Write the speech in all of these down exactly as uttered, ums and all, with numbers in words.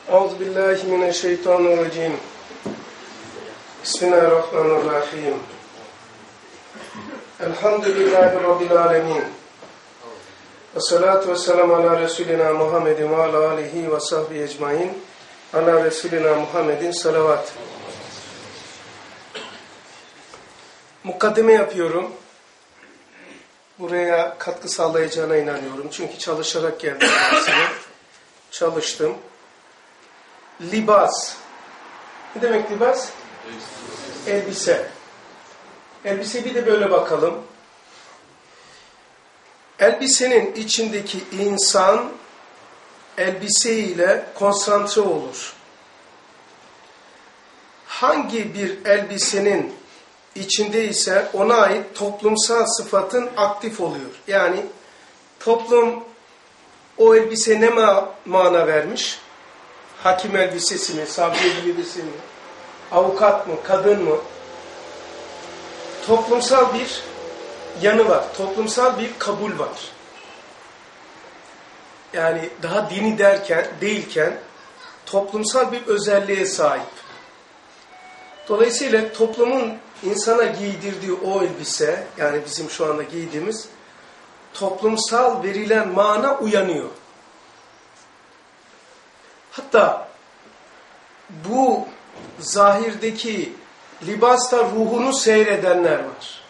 Euzubillahimineşşeytanirracim. Bismillahirrahmanirrahim. Elhamdülillahi Rabbil alemin. Ve salatu ve selamu ala Resulina Muhammedin ve ala alihi ve sahbihi ecmain. Ala Resulina Muhammedin salavat. Mukaddime yapıyorum. Buraya katkı sağlayacağına inanıyorum. Çünkü çalışarak geldim. Çalıştım. Libas. Ne demek libas? Elbise. Elbise bir de böyle bakalım. Elbisenin içindeki insan elbise ile konsantre olur. Hangi bir elbisenin içinde ise ona ait toplumsal sıfatın aktif oluyor. Yani toplum o elbise ne ma mana vermiş? Hakim elbisesi mi, savcı elbisesi mi, avukat mı, kadın mı? Toplumsal bir yanı var. Toplumsal bir kabul var. Yani daha dini derken, değilken toplumsal bir özelliğe sahip. Dolayısıyla toplumun insana giydirdiği o elbise, yani bizim şu anda giydiğimiz, toplumsal verilen mana uyanıyor. Hatta bu zahirdeki libasta ruhunu seyredenler var.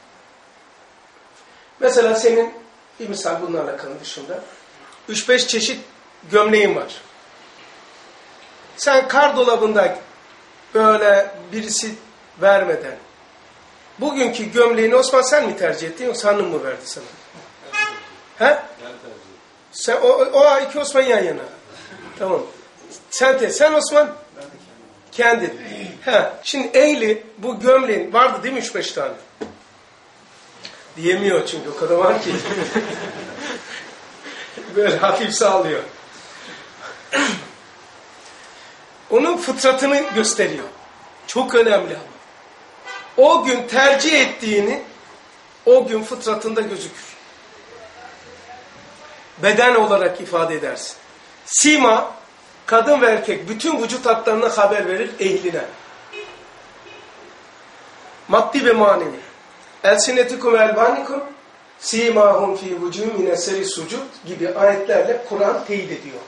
Mesela senin, bir misal bunlarla alakalı dışında, üç beş çeşit gömleğin var. Sen kar dolabında böyle birisi vermeden, bugünkü gömleğini Osman sen mi tercih ettin yoksa hanım mı verdi sana? He? Sen, o, o iki Osman yan yana. Tamam. Sen de, sen Osman? Kendin. He. Şimdi ehli bu gömleğin vardı değil mi üç beş tane? Diyemiyor çünkü o kadar var ki. Böyle hafif sağlıyor. Onun fıtratını gösteriyor. Çok önemli ama. O gün tercih ettiğini o gün fıtratında gözükür. Beden olarak ifade edersin. Sima, kadın ve erkek bütün vücut hatlarına haber verir ehline. Maddi ve manevi. Elsinetikum elbanikum simahum fi vucuhum min eseri sucud gibi ayetlerle Kur'an teyit ediyor.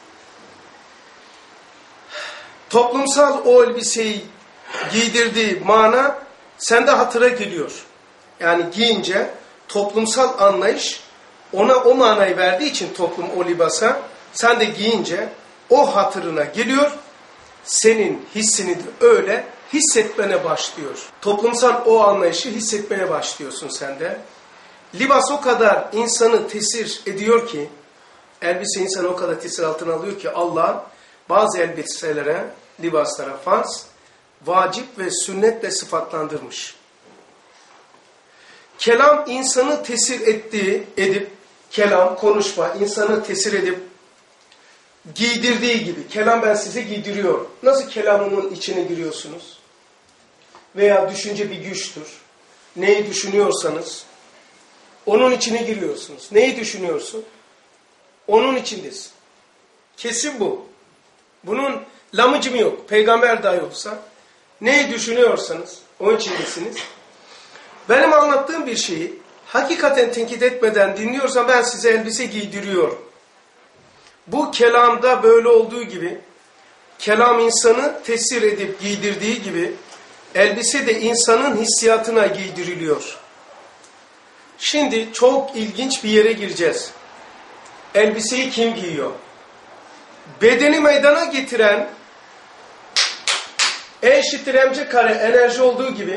Toplumsal o elbiseyi giydirdiği mana sende hatıra geliyor. Yani giyince toplumsal anlayış ona o manayı verdiği için toplum o libasa, sen de giyince o hatırına geliyor, senin hissini de öyle hissetmene başlıyor. Toplumsal o anlayışı hissetmeye başlıyorsun sen de. Libas o kadar insanı tesir ediyor ki, elbise insanı o kadar tesir altına alıyor ki Allah bazı elbiselere, libaslara farz, vacip ve sünnetle sıfatlandırmış. Kelam insanı tesir ettiği, edip, kelam, konuşma, insanı tesir edip, giydirdiği gibi, kelam ben size giydiriyorum. Nasıl kelamımın içine giriyorsunuz? Veya düşünce bir güçtür. Neyi düşünüyorsanız, onun içine giriyorsunuz. Neyi düşünüyorsun? Onun içindesin. Kesin bu. Bunun lamıcımı yok. Peygamber dahi olsa, neyi düşünüyorsanız, onun içindesiniz. Benim anlattığım bir şeyi, hakikaten tenkit etmeden dinliyorsam ben size elbise giydiriyorum. Bu kelamda böyle olduğu gibi, kelam insanı tesir edip giydirdiği gibi, elbise de insanın hissiyatına giydiriliyor. Şimdi çok ilginç bir yere gireceğiz. Elbiseyi kim giyiyor? Bedeni meydana getiren, E eşittir mc kare enerji olduğu gibi,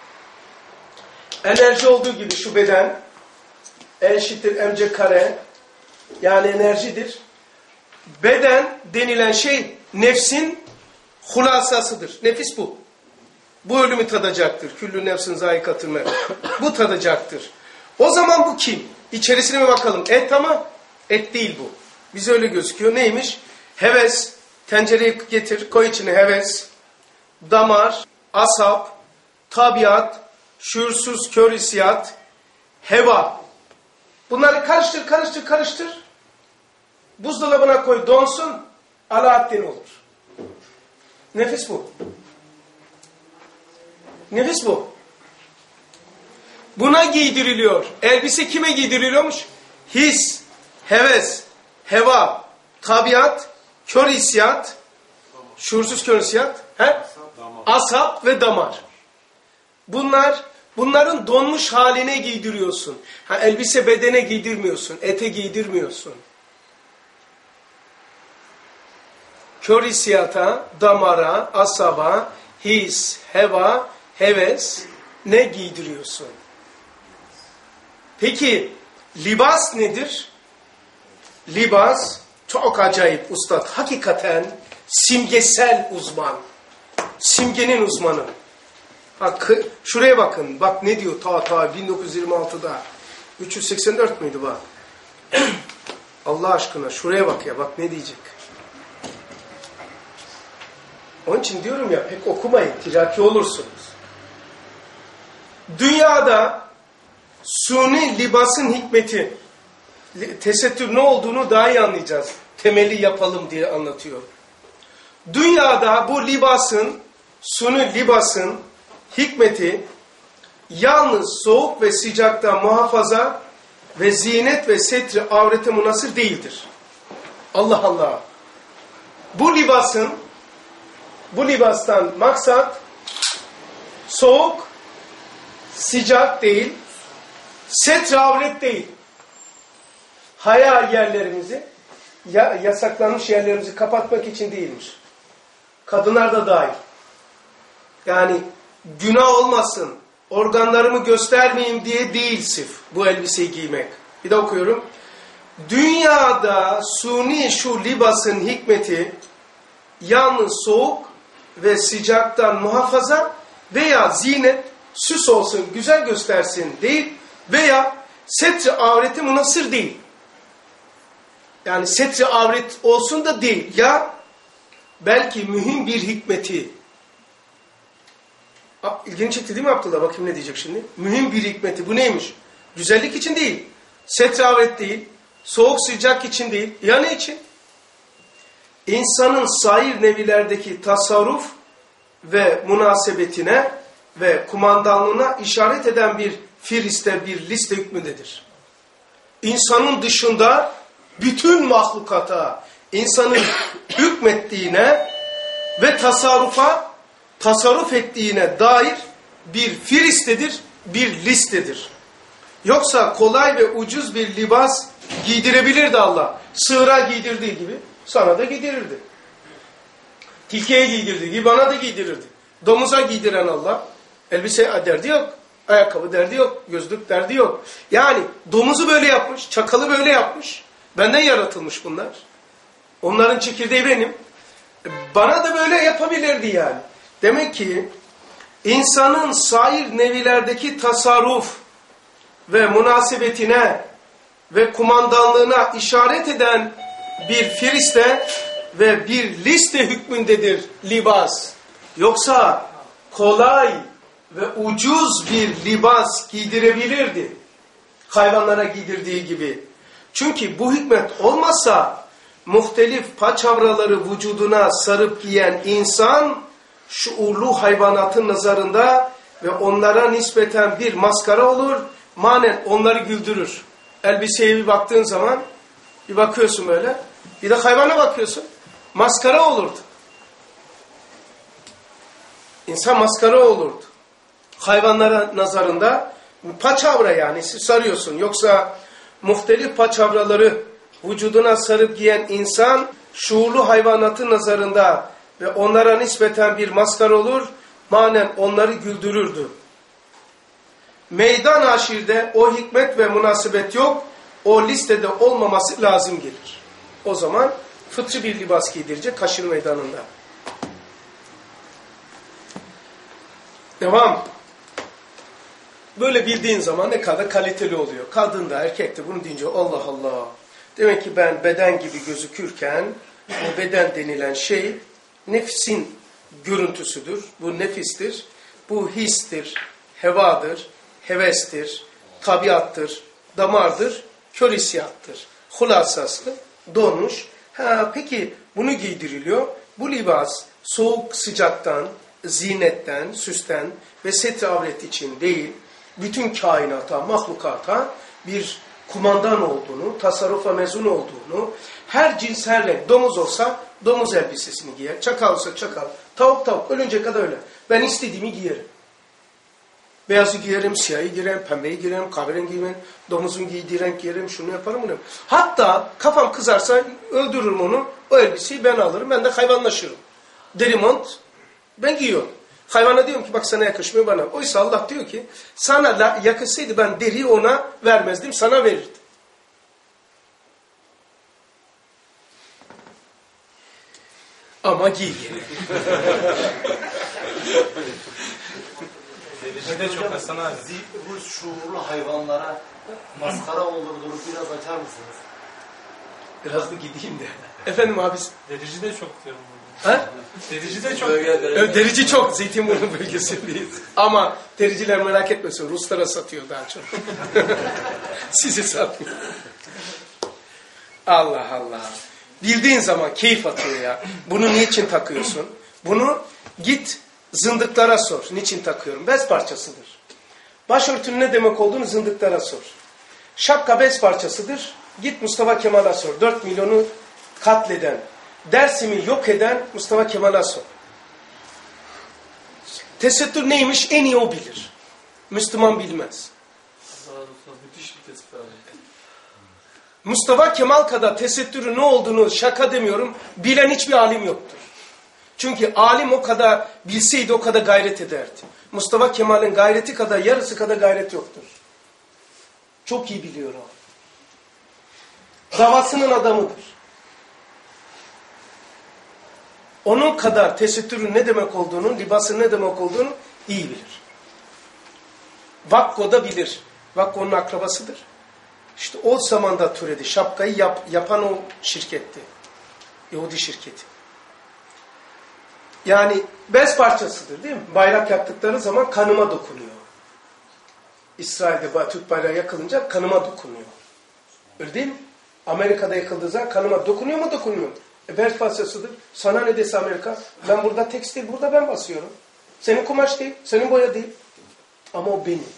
enerji olduğu gibi şu beden, E eşittir mc kare, yani enerjidir. Beden denilen şey nefsin hulasasıdır. Nefis bu. Bu ölümü tadacaktır. Küllü nefsin zayikatül mevt. Bu tadacaktır. O zaman bu kim? İçerisine mi bakalım? Et ama et değil bu. Bize öyle gözüküyor. Neymiş? Heves. Tencereyi getir, koy içine heves. Damar, asap, tabiat, şuursuz kör hissiyat, heva. Bunları karıştır, karıştır, karıştır. Buzdolabına koy, donsun. Alaaddin olur. Nefis bu. Nefis bu. Buna giydiriliyor. Elbise kime giydiriliyormuş? His, heves, heva, tabiat, kör hissiyat, şuursuz kör hissiyat, he? Asap ve damar. Bunlar, bunların donmuş haline giydiriyorsun. Ha, elbise bedene giydirmiyorsun, ete giydirmiyorsun. Kör hissiyata, damara, asaba, his, heva, heves ne giydiriyorsun? Peki libas nedir? Libas çok acayip ustad. Hakikaten simgesel uzman. Simgenin uzmanı. Bak şuraya bakın. Bak ne diyor ta ta bin dokuz yüz yirmi altıda. üç yüz seksen dört müydü bak? Allah aşkına şuraya bak ya. Bak ne diyecek. Onun için diyorum ya pek okumayın. Tiraki olursunuz. Dünyada suni libasın hikmeti, tesettür ne olduğunu daha iyi anlayacağız. Temeli yapalım diye anlatıyor. Dünyada bu libasın, suni libasın hikmeti yalnız soğuk ve sıcakta muhafaza ve zinet ve setri avrete münhasır değildir. Allah Allah. Bu libasın, bu libastan maksat soğuk, sıcak değil, setri avret değil. Haya yerlerimizi, ya, yasaklanmış yerlerimizi kapatmak için değilmiş. Kadınlar da dahil. Yani günah olmasın, organlarımı göstermeyeyim diye değil sırf bu elbiseyi giymek. Bir de okuyorum. Dünyada suni şu libasın hikmeti yalnız soğuk ve sıcaktan muhafaza veya zinet, süs olsun, güzel göstersin değil veya setri avreti münhasır değil. Yani setri avret olsun da değil. Ya belki mühim bir hikmeti. İlgini çekti değil mi Abdullah? Bakayım ne diyecek şimdi. Mühim bir hikmeti. Bu neymiş? Güzellik için değil. Setri avret değil. Soğuk sıcak için değil. Ya ne için? İnsanın sair nevilerdeki tasarruf ve münasebetine ve kumandanlığına işaret eden bir firiste, bir liste hükmündedir. İnsanın dışında bütün mahlukata, insanın hükmettiğine ve tasarrufa, tasarruf ettiğine dair bir firistedir, bir listedir. Yoksa kolay ve ucuz bir libas giydirebilirdi Allah. Sığıra giydirdiği gibi sana da giydirirdi. Tilkiye giydirdiği gibi bana da giydirirdi. Domuza giydiren Allah, elbise derdi yok, ayakkabı derdi yok, gözlük derdi yok. Yani domuzu böyle yapmış, çakalı böyle yapmış. Benden yaratılmış bunlar. Onların çekirdeği benim. Bana da böyle yapabilirdi yani. Demek ki insanın sair nevilerdeki tasarruf ve münasebetine ve kumandanlığına işaret eden bir firiste ve bir liste hükmündedir libas. Yoksa kolay ve ucuz bir libas giydirebilirdi. Hayvanlara giydirdiği gibi. Çünkü bu hikmet olmazsa muhtelif paçavraları vücuduna sarıp giyen insan şuurlu hayvanatın nazarında ve onlara nispeten bir maskara olur, manen onları güldürür. Elbiseye bir baktığın zaman bir bakıyorsun böyle, bir de hayvana bakıyorsun, maskara olurdu. İnsan maskara olurdu. Hayvanlara nazarında paçavra yani sarıyorsun. Yoksa muhtelif paçavraları vücuduna sarıp giyen insan şuurlu hayvanatın nazarında ve onlara nispeten bir maskara olur, manen onları güldürürdü. Meydan aşirde o hikmet ve münasebet yok, o listede olmaması lazım gelir. O zaman fıtri bir libas giydirecek kaşır meydanında. Devam. Böyle bildiğin zaman ne kadar kaliteli oluyor. Kadın da erkek de bunu deyince Allah Allah. Demek ki ben beden gibi gözükürken o beden denilen şey nefsin görüntüsüdür. Bu nefistir. Bu histir, hevadır, hevestir, tabiattır, damardır, kör hissiyattır. Hulasası donmuş. Ha, peki Bunu giydiriliyor. Bu libas soğuk sıcaktan, zinetten, süsten ve setre avret için değil, bütün kainata, mahlukata bir kumandan olduğunu, tasarrufa mezun olduğunu, her cins her renk, domuz olsa domuz elbisesini giyer, çakal olsa çakal, tavuk tavuk, ölünce kadar öyle. Ben istediğimi giyerim. Beyazı giyerim, siyahı giyerim, pembeyi giyerim, kahverengi giyerim, domuzun giydiği renk giyerim, şunu yaparım bunu. Hatta kafam kızarsa öldürürüm onu, o elbiseyi ben alırım, ben de hayvanlaşırım. Deri mont, ben giyiyorum. Hayvana diyorum ki bak sana yakışmıyor bana. Oysa Allah diyor ki sana yakışsaydı ben deriyi ona vermezdim, sana verirdim. Ama giy yine. Dericide çok Hasan abi. Bu şuurlu hayvanlara maskara olurdur. Biraz açar mısınız? Biraz da gideyim de. Efendim abi. Dericide çok diyorum. Ha? Dericide çok. Evet, derici çok. Zeytinburnu bölgesindeyiz. Ama dericiler merak etmesin. Ruslara satıyor daha çok. Sizi satmıyor. Allah Allah. Bildiğin zaman keyif atıyor ya. Bunu niçin takıyorsun? Bunu git zındıklara sor. Niçin takıyorum? Bez parçasıdır. Başörtünün ne demek olduğunu zındıklara sor. Şapka bez parçasıdır. Git Mustafa Kemal'a sor. Dört milyonu katleden, Dersim'i yok eden Mustafa Kemal'a sor. Tesettür neymiş? En iyi o bilir. Müslüman bilmez. Müthiş bir tespit abi. Mustafa Kemal kadar tesettürün ne olduğunu şaka demiyorum, bilen hiçbir alim yoktur. Çünkü alim o kadar bilseydi o kadar gayret ederdi. Mustafa Kemal'in gayreti kadar yarısı kadar gayret yoktur. Çok iyi biliyor o. Davasının adamıdır. Onun kadar tesettürün ne demek olduğunu, libasın ne demek olduğunu iyi bilir. Vakko da bilir. Vakko onun akrabasıdır. İşte o zamanda türedi. Şapkayı yap, yapan o şirketti. Yahudi şirketi. Yani bez parçasıdır değil mi? Bayrak yaptıkları zaman kanıma dokunuyor. İsrail'de Türk bayrağı yakılınca kanıma dokunuyor. Öyle değil mi? Amerika'da yakıldığı zaman kanıma dokunuyor mu dokunmuyor mu? E bez parçasıdır. Sana ne dese Amerika? Ben burada tekstil, burada ben basıyorum. Senin kumaş değil, senin boya değil. Ama o benim.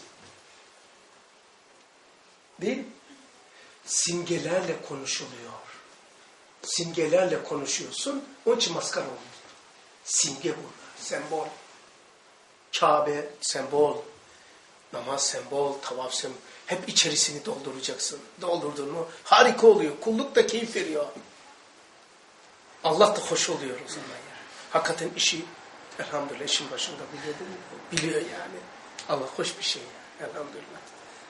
Değil mi? Simgelerle konuşuluyor. Simgelerle konuşuyorsun. Onun için maskara oluyor. Simge bunlar. Sembol. Kabe sembol. Namaz sembol. Tavaf sembol. Hep içerisini dolduracaksın. Doldurdun mu harika oluyor. Kulluk da keyif veriyor. Allah da hoş oluyor o zaman yani. Hakikaten işi elhamdülillah işin başında biliyor değil mi? Biliyor yani. Allah hoş bir şey yani. Elhamdülillah.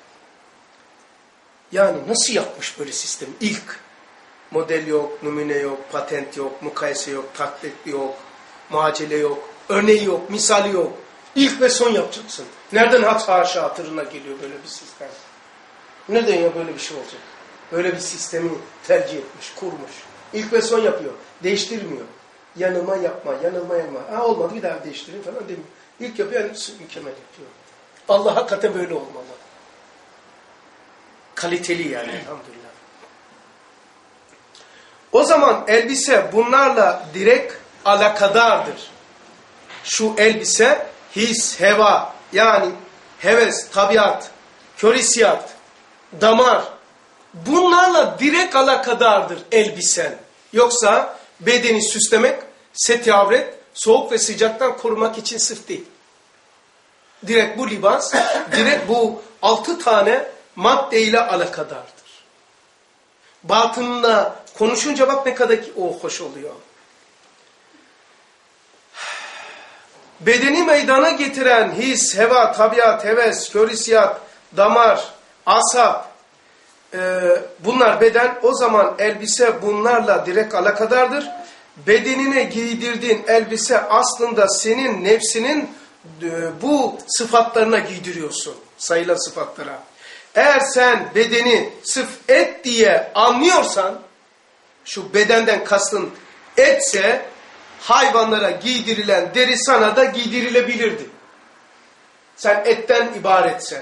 Yani nasıl yapmış böyle sistemi? İlk model yok, numune yok, patent yok, mukayese yok, taklit yok, muacele yok, örneği yok, misali yok. İlk ve son yapacaksın. Nereden hat haşa hatırına geliyor böyle bir sistem? Nereden ya böyle bir şey olacak? Böyle bir sistemi tercih etmiş, kurmuş. İlk ve son yapıyor. Değiştirmiyor. Yanılma yapma, yanılma yapma. Ha olmadı bir daha değiştireyim falan demiyor. İlk yapıyor, yani mükemmel yapıyor. Allah hakikaten böyle olmalı. Kaliteli yani elhamdülillah. O zaman elbise bunlarla direkt alakadardır. Şu elbise his, heva yani heves, tabiat, körhissiyat, damar bunlarla direkt alakadardır elbisen. Yoksa bedeni süslemek, seti avret, soğuk ve sıcaktan korumak için sırf değil. Direkt bu libas, direkt bu altı tane maddeyle alakadardır. Batınla konuşunca bak ne kadar ki o hoş oluyor. Bedeni meydana getiren his, heva, tabiat, heves, körhissiyat, damar, asap, e, bunlar beden. O zaman elbise bunlarla direkt alakadardır. Bedenine giydirdiğin elbise aslında senin nefsinin e, bu sıfatlarına giydiriyorsun. Sayılan sıfatlara. Eğer sen bedeni sırf et diye anlıyorsan, şu bedenden kastın etse, hayvanlara giydirilen deri sana da giydirilebilirdi. Sen etten ibaretsen.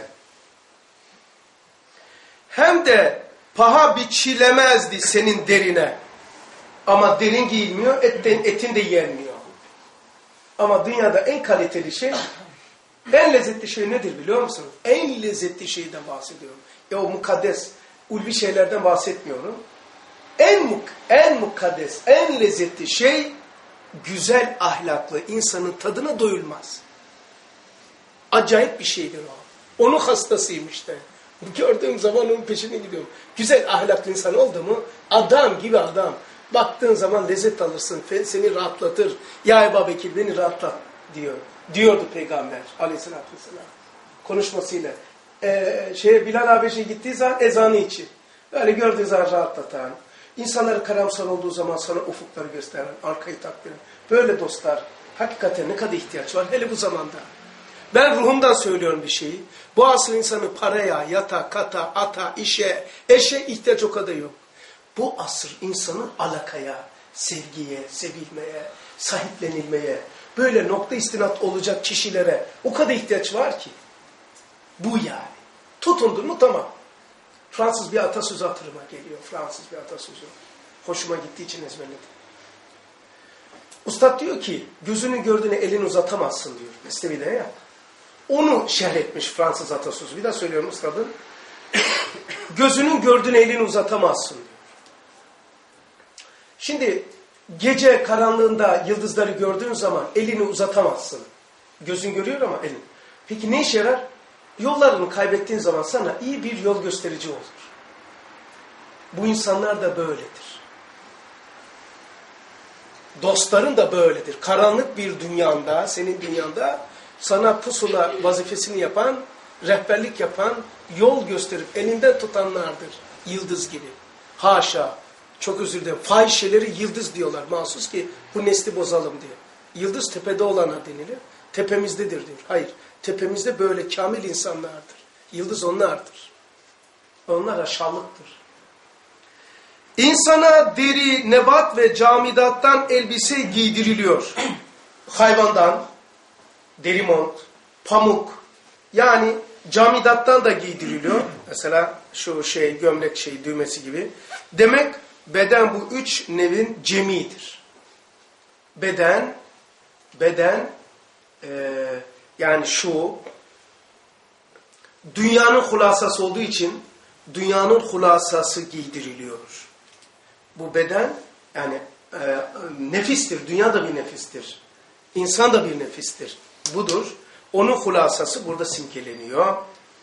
Hem de paha biçilemezdi senin derine. Ama derin giyilmiyor, etten, etin de yenmiyor. Ama dünyada en kaliteli şey, en lezzetli şey nedir biliyor musunuz? En lezzetli şeyden bahsediyorum. Ya o mukaddes, ulvi şeylerden bahsetmiyorum. En, muk en mukaddes, en lezzetli şey, güzel ahlaklı, insanın tadına doyulmaz. Acayip bir şeydir o. Onun hastasıyım işte. Gördüğüm zaman onun peşine gidiyorum. Güzel ahlaklı insan oldu mu, adam gibi adam. Baktığın zaman lezzet alırsın, seni rahatlatır. Ya Ebu Bekir beni rahatlat diyor. Diyordu Peygamber aleyhissalatü vesselam. Konuşmasıyla. Ee, şeye, Bilal Habeşi'ye gittiği zaman ezanı için. Böyle gördüğü zaman rahatlatan. İnsanları karamsar olduğu zaman sana ufukları gösteren, arkayı takdiren. Böyle dostlar hakikaten ne kadar ihtiyaç var hele bu zamanda. Ben ruhumdan söylüyorum bir şeyi. Bu asır insanı paraya, yata, kata, ata, işe, eşe ihtiyaç o kadar yok. Bu asır insanın alakaya, sevgiye, sevilmeye, sahiplenilmeye, böyle nokta istinat olacak kişilere o kadar ihtiyaç var ki. Bu yani. Tutundun mu tamam. Fransız bir atasözü hatırıma geliyor. Fransız bir atasözü. Hoşuma gittiği için ezberledim. Ustad diyor ki, gözünün gördüğüne elini uzatamazsın diyor. Mesnevi'de ya. Onu şerh etmiş Fransız atasözü. Bir daha söylüyorum ustadın. Gözünün gördüğüne elini uzatamazsın diyor. Şimdi gece karanlığında yıldızları gördüğün zaman elini uzatamazsın. Gözün görüyor ama elin. Peki ne işe yarar? Yollarını kaybettiğin zaman sana iyi bir yol gösterici olur. Bu insanlar da böyledir. Dostların da böyledir. Karanlık bir dünyanda, senin dünyanda sana pusula vazifesini yapan, rehberlik yapan, yol gösterip elinden tutanlardır. Yıldız gibi. Haşa, çok özür dilerim. Fahişeleri yıldız diyorlar mahsus ki bu nesli bozalım diye. Yıldız tepede olana denilir. Tepemizdedir diyor. Hayır. Tepemizde böyle kamil insanlardır. Yıldız onlardır. Onlar aşağılıktır. İnsana deri, nebat ve camidattan elbise giydiriliyor. Hayvandan, deri mont, pamuk, yani camidattan da giydiriliyor. Mesela şu şey, gömlek şey, düğmesi gibi. Demek beden bu üç nevin cemidir. Beden, beden, e, yani şu, dünyanın hulasası olduğu için dünyanın hulasası giydiriliyor. Bu beden yani e, nefistir. Dünya da bir nefistir. İnsan da bir nefistir. Budur. Onun hulasası burada simgeleniyor.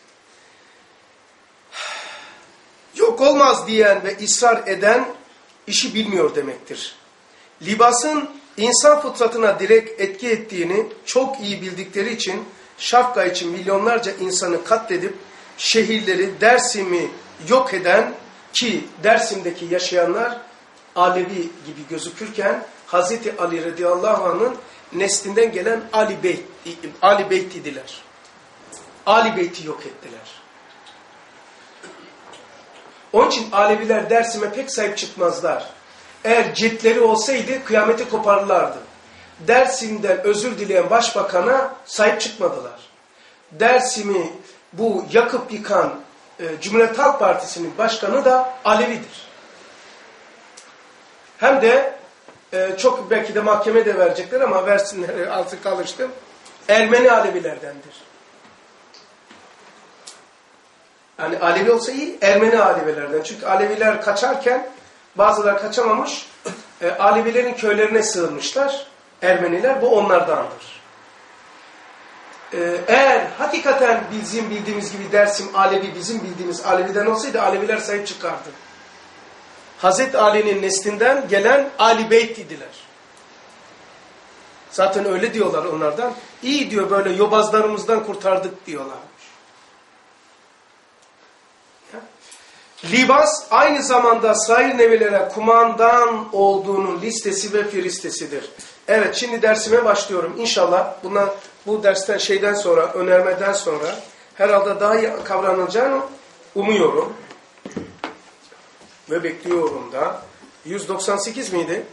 Yok olmaz diyen ve ısrar eden işi bilmiyor demektir. Libasın insan fıtratına direkt etki ettiğini çok iyi bildikleri için şapka için milyonlarca insanı katledip şehirleri, Dersim'i yok eden ki Dersim'deki yaşayanlar Alevi gibi gözükürken Hazreti Ali radıyallahu anh'ın neslinden gelen Ali Beyt, Ali Beyt idiler. Ali Beyt'i yok ettiler. Onun için Aleviler Dersim'e pek sahip çıkmazlar. Eğer cetleri olsaydı kıyameti koparırlardı. Dersim'den özür dileyen başbakana sahip çıkmadılar. Dersim'i bu yakıp yıkan e, Cumhuriyet Halk Partisi'nin başkanı da Alevidir. Hem de e, çok belki de mahkeme de verecekler ama versinler altı kalıştım. Ermeni Alevilerdendir. Yani Alevi olsa iyi, Ermeni Alevilerden. Çünkü Aleviler kaçarken bazıları kaçamamış, e, Alevilerin köylerine sığınmışlar. Ermeniler bu onlardandır. E, eğer hakikaten bizim bildiğimiz gibi Dersim Alevi bizim bildiğimiz Alevi'den olsaydı Aleviler sahip çıkardı. Hazreti Ali'nin neslinden gelen Ali Beyt idiler. Zaten öyle diyorlar onlardan. İyi diyor böyle yobazlarımızdan kurtardık diyorlarmış. Ya. Libas aynı zamanda sair nevilere kumandan olduğunun listesi ve firistesidir. Evet şimdi dersime başlıyorum. İnşallah bundan, bu dersten şeyden sonra, önermeden sonra herhalde daha iyi kavranacağını umuyorum. Ve bekliyorum da. yüz doksan sekiz miydi?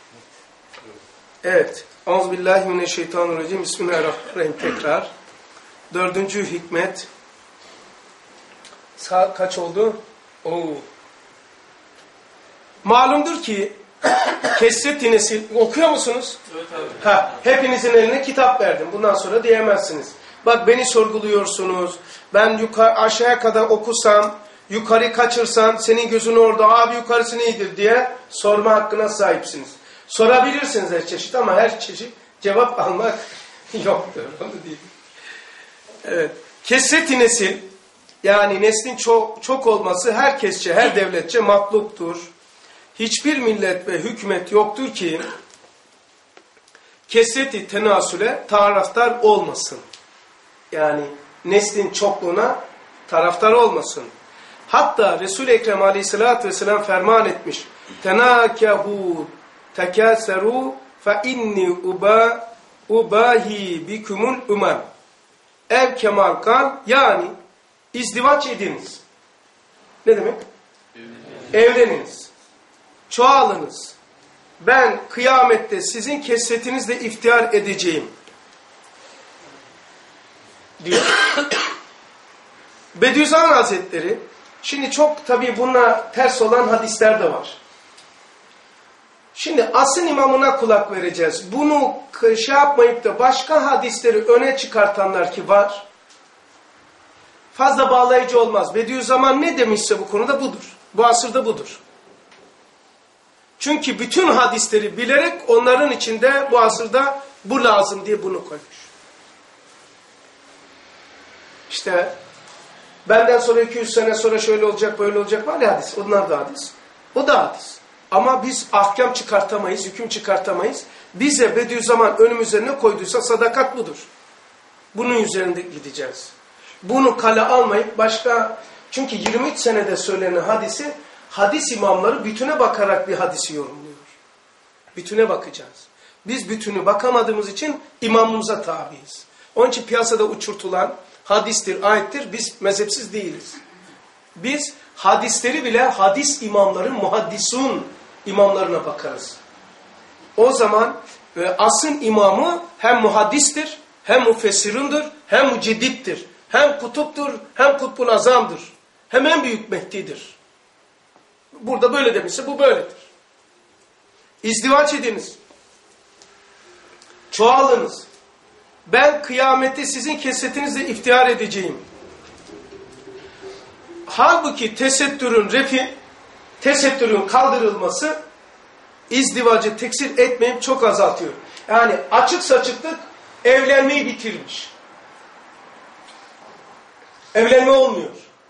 Evet. Euzubillahimineşşeytanirracim. Bismillahirrahmanirrahim. Tekrar. Dördüncü hikmet. Saat kaç oldu? Oo. Malumdur ki Kesret-i nesil. Okuyor musunuz? Evet abi. Ha, hepinizin eline kitap verdim. Bundan sonra diyemezsiniz. Bak beni sorguluyorsunuz. Ben yukarı, aşağıya kadar okusam, yukarı kaçırsam senin gözün orada, abi yukarısı neydir diye sorma hakkına sahipsiniz. Sorabilirsiniz her çeşit ama her çeşit cevap almak yoktur. Onu değil. Evet. Kesret-i nesil, yani neslin çok, çok olması herkesçe, her devletçe matluptur. Hiçbir millet ve hükümet yoktur ki kesret-i tenasüle taraftar olmasın. Yani neslin çokluğuna taraftar olmasın. Hatta Resul-i Ekrem aleyhissalatü vesselam ferman etmiş. Tenâkehu tekâserû fe inni uba ubahi bikumul umam. Ev kemal kan, yani izdivaç ediniz. Ne demek? Evleniniz. Çoğalınız. Ben kıyamette sizin kesretinizle iftihar edeceğim diyor. Bediüzzaman Hazretleri, şimdi çok tabii bununla ters olan hadisler de var. Şimdi asıl imamına kulak vereceğiz. Bunu şey yapmayıp da başka hadisleri öne çıkartanlar ki var. Fazla bağlayıcı olmaz. Bediüzzaman ne demişse bu konuda budur. Bu asırda budur. Çünkü bütün hadisleri bilerek onların içinde bu asırda bu lazım diye bunu koymuş. İşte benden sonra iki yüz sene sonra şöyle olacak, böyle olacak var ya hadis. Onlar da hadis. O da hadis. Ama biz ahkam çıkartamayız, hüküm çıkartamayız. Bize Bediüzzaman önümüze ne koyduysa sadakat budur. Bunun üzerinde gideceğiz. Bunu kale almayıp başka, çünkü yirmi üç senede söylenen hadisi, hadis imamları bütüne bakarak bir hadisi yorumluyor. Bütüne bakacağız. Biz bütünü bakamadığımız için imamımıza tabiiz. Onun için piyasada uçurtulan hadistir, ayettir. Biz mezhepsiz değiliz. Biz hadisleri bile hadis imamların, muhaddisun imamlarına bakarız. O zaman e, asrın imamı hem muhaddistir, hem müfessirundur, hem müceddittir, hem kutuptur, hem kutbul azamdır, hem en büyük Mehdi'dir. Burada böyle demişse bu böyledir. İzdivaç ediniz. Çoğalınız. Ben kıyamette sizin kesretinizle iftihar edeceğim. Halbuki tesettürün refi, tesettürün kaldırılması izdivacı teksir etmeyip çok azaltıyor. Yani açık saçıklık evlenmeyi bitirmiş. Evlenme olmuyor.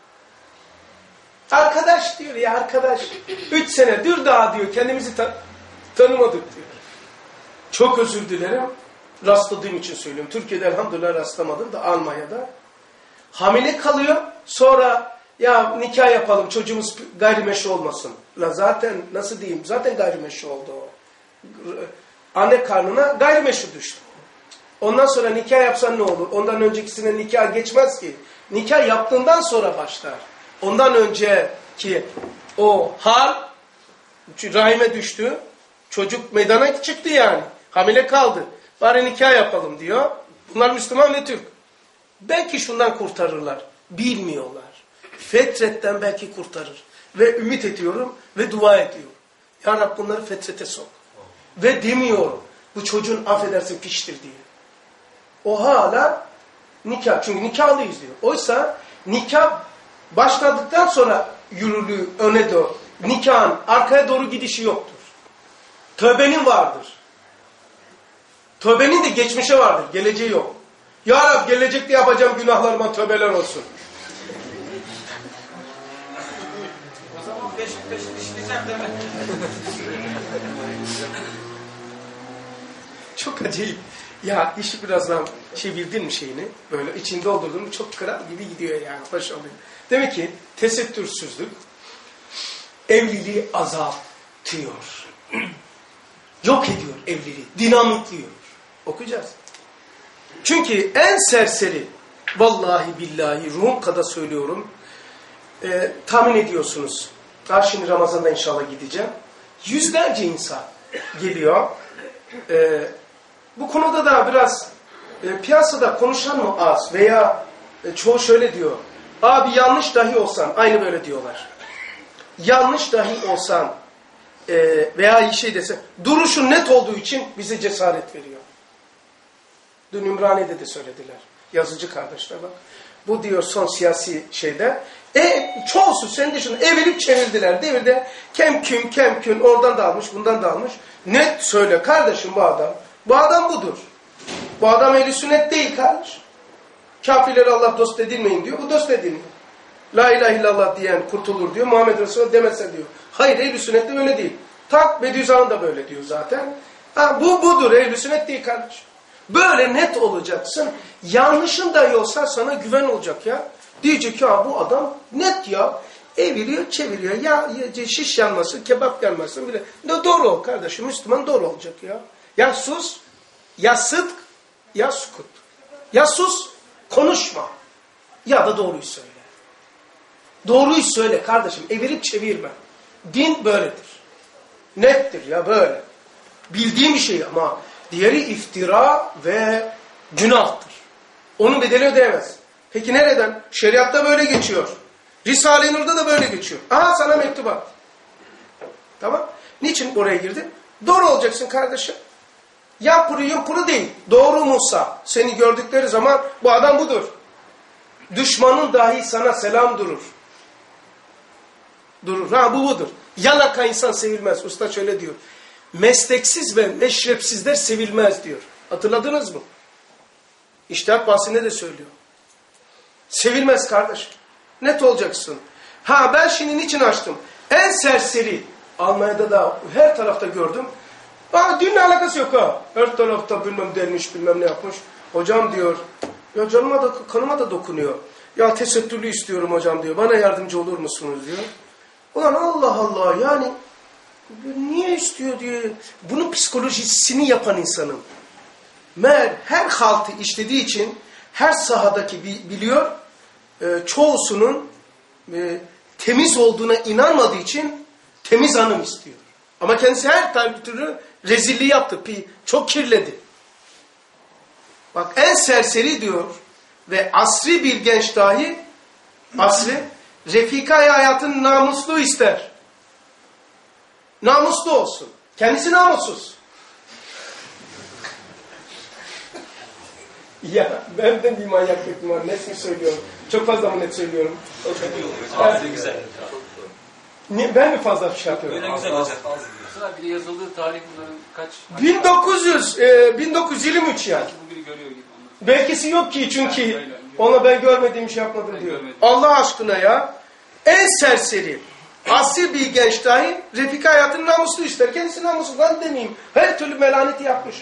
Arkadaş diyor ya arkadaş. Üç sene dur daha diyor. Kendimizi ta tanımadık diyor. Çok özür dilerim. Rastladığım için söylüyorum. Türkiye'de elhamdülillah rastlamadım da Almanya'da. Hamile kalıyor. Sonra ya nikah yapalım çocuğumuz gayrimeşru olmasın. La zaten nasıl diyeyim? Zaten gayrimeşru oldu o. Anne karnına gayrimeşru düştü. Ondan sonra nikah yapsan ne olur? Ondan öncekisine nikah geçmez ki. Nikah yaptığından sonra başlar. Ondan önceki o hal rahime düştü. Çocuk meydana çıktı yani. Hamile kaldı. Bari nikah yapalım diyor. Bunlar Müslüman ve Türk. Belki şundan kurtarırlar. Bilmiyorlar. Fetretten belki kurtarır. Ve ümit ediyorum ve dua ediyorum. Ya Rab bunları fetrete sok. Ve demiyorum. Bu çocuğun affedersin piştir diye. O hala nikah. Çünkü nikahlıyız diyor. Oysa nikah başladıktan sonra yürürlüğü öne doğru. Nikahın arkaya doğru gidişi yoktur. Tövbenin vardır. Tövbenin de geçmişe vardır. Geleceği yok. Ya Rab gelecekte yapacağım günahlarıma tövbeler olsun. O zaman peşin peşin işleyeceğim demek. Çok acayip. Ya işi birazdan çevirdin mi şeyini? Böyle içinde doldurdun mu çok kral gibi gidiyor yani. Hoş oluyor. Demek ki tesettürsüzlük evliliği azaltıyor. Yok ediyor evliliği. Dinamitliyor. Okuyacağız. Çünkü en serseri, vallahi billahi ruhum kadar söylüyorum, e, tahmin ediyorsunuz. Daha şimdi Ramazan'da inşallah gideceğim. Yüzlerce insan geliyor. E, bu konuda da biraz e, piyasada konuşan mı az veya e, çoğu şöyle diyor. Abi yanlış dahi olsan, aynı böyle diyorlar. Yanlış dahi olsan e, veya şey dese, duruşun net olduğu için bize cesaret veriyor. Dün Ümraniye'de de söylediler. Yazıcı kardeşler bak. Bu diyor son siyasi şeyde. E çoğusu sen düşün evirip çevirdiler. Devirde kemkün kemkün oradan da almış bundan da almış. Net söyle kardeşim bu adam. Bu adam budur. Bu adam ehl-i sünnet değil kardeş. Kafirleri Allah dost edilmeyin diyor. Bu dost edilmiyor. La ilahe illallah diyen kurtulur diyor. Muhammed Resulullah demese diyor. Hayır ehl-i sünnet de öyle değil. Tak Bediüzzaman da böyle diyor zaten. Ha, bu budur ehl-i sünnet değil kardeş. Böyle net olacaksın. Yanlışın dahi olsa sana güven olacak ya. Diyecek ya bu adam net ya. Eviriyor çeviriyor. Ya, ya şiş yanmasın kebap yanmasın bile. Ne doğru ol kardeşim. Müslüman doğru olacak ya. Ya sus. Ya sıdk. Ya sukut. Ya sus. Konuşma. Ya da doğruyu söyle. Doğruyu söyle kardeşim. Evirip çevirme. Din böyledir. Nettir ya böyle. Bildiğim bir şey ama diğeri iftira ve günahtır. Onun bedeli ödeyemez. Peki nereden? Şeriatta böyle geçiyor. Risale-i Nur'da da böyle geçiyor. Aha sana mektubat. Tamam. Niçin oraya girdin? Doğru olacaksın kardeşim. Yapuru yapuru değil. Doğru Musa. Seni gördükleri zaman bu adam budur. Düşmanın dahi sana selam durur. Durur. Ha bu budur. Yalaka insan sevilmez. Usta şöyle diyor. Mesleksiz ve meşrepsizler sevilmez diyor. Hatırladınız mı? İçtihat bahsinde de söylüyor. Sevilmez kardeş. Net olacaksın. Ha ben şimdi niçin açtım? En serseri. Almanya'da da her tarafta gördüm. Aa dinle alakası yok ha. Her tarafta bilmem delmiş bilmem ne yapmış. Hocam diyor. Ya canıma da kanıma da dokunuyor. Ya tesettürlü istiyorum hocam diyor. Bana yardımcı olur musunuz diyor. Ulan Allah Allah yani. Niye istiyor diye. Bunun psikolojisini yapan insanım. Meğer her haltı işlediği için her sahadaki biliyor. E, çoğusunun e, temiz olduğuna inanmadığı için temiz hanım istiyor. Ama kendisi her türlü rezilliği yaptı. Çok kirledi. Bak en serseri diyor ve asri bir genç dahi asri refika-i hayatın namuslu ister. Namuslu olsun. Kendisi namussuz. Ya ben de bir manyaklık var. Net mi söylüyorum? Çok fazla mı net söylüyorum? Ağzı güzel. Ben mi fazla bir şey yapıyorum? Böyle güzel olacak. Bir de yazıldığı tarih bunların kaç? bin dokuz yüz, e, bin dokuz yüz yirmi üç yani. Bugünü görüyor gibi. Belkisi yok ki çünkü ona ben görmediğim şey yapmadım diyor. Allah aşkına ya. En serseri, asil bir genç dahi refika hayatının namuslu ister. Kendisi namuslu lan demeyeyim. Her türlü melaneti yapmış.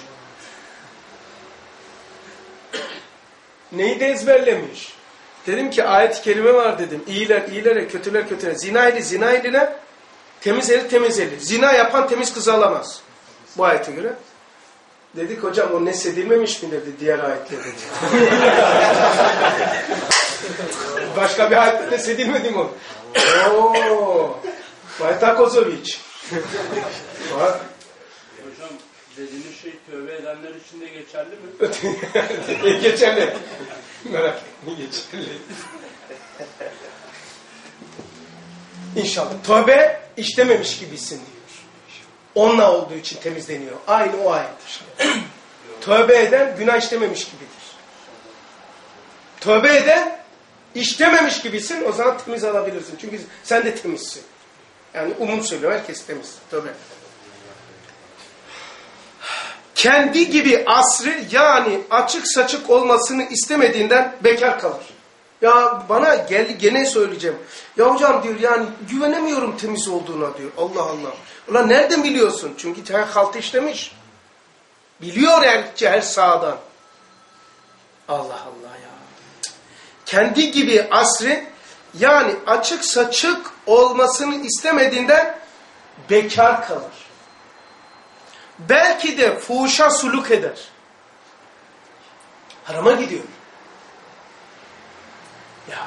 Neyi de ezberlemiş. Dedim ki ayet-i kerime var dedim. İyiler iyilere, kötüler kötülere. Zina eli zina eline, temiz eli temiz eli. Zina yapan temiz kızı alamaz. Bu ayete göre. Dedik hocam o nesedilmemiş mi dedi diğer ayette dedi. Başka bir ayette nesedilmedi mi o? Ooo. Vayta Kozoviç. Bak. Hocam dediğiniz şey tövbe edenler için de geçerli mi? Geçerli. Merak etme geçerli. İnşallah. Tövbe işlememiş gibisin diyor. Onunla olduğu için temizleniyor. Aynı o ayettir. Tövbe eden günah işlememiş gibidir. Tövbe eden işlememiş gibisin o zaman temiz alabilirsin. Çünkü sen de temizsin. Yani umum söylüyor herkes temiz. Tövbe. Kendi gibi asrı yani açık saçık olmasını istemediğinden bekar kalır. Ya bana gel, gene söyleyeceğim. Ya hocam diyor yani güvenemiyorum temiz olduğuna diyor. Allah Allah. Ulan nereden biliyorsun? Çünkü her haltı işlemiş. Biliyor her, her sahadan. Allah Allah ya. Kendi gibi asrı yani açık saçık olmasını istemediğinden bekar kalır. Belki de fuhuşa suluk eder. Harama gidiyor. Ya.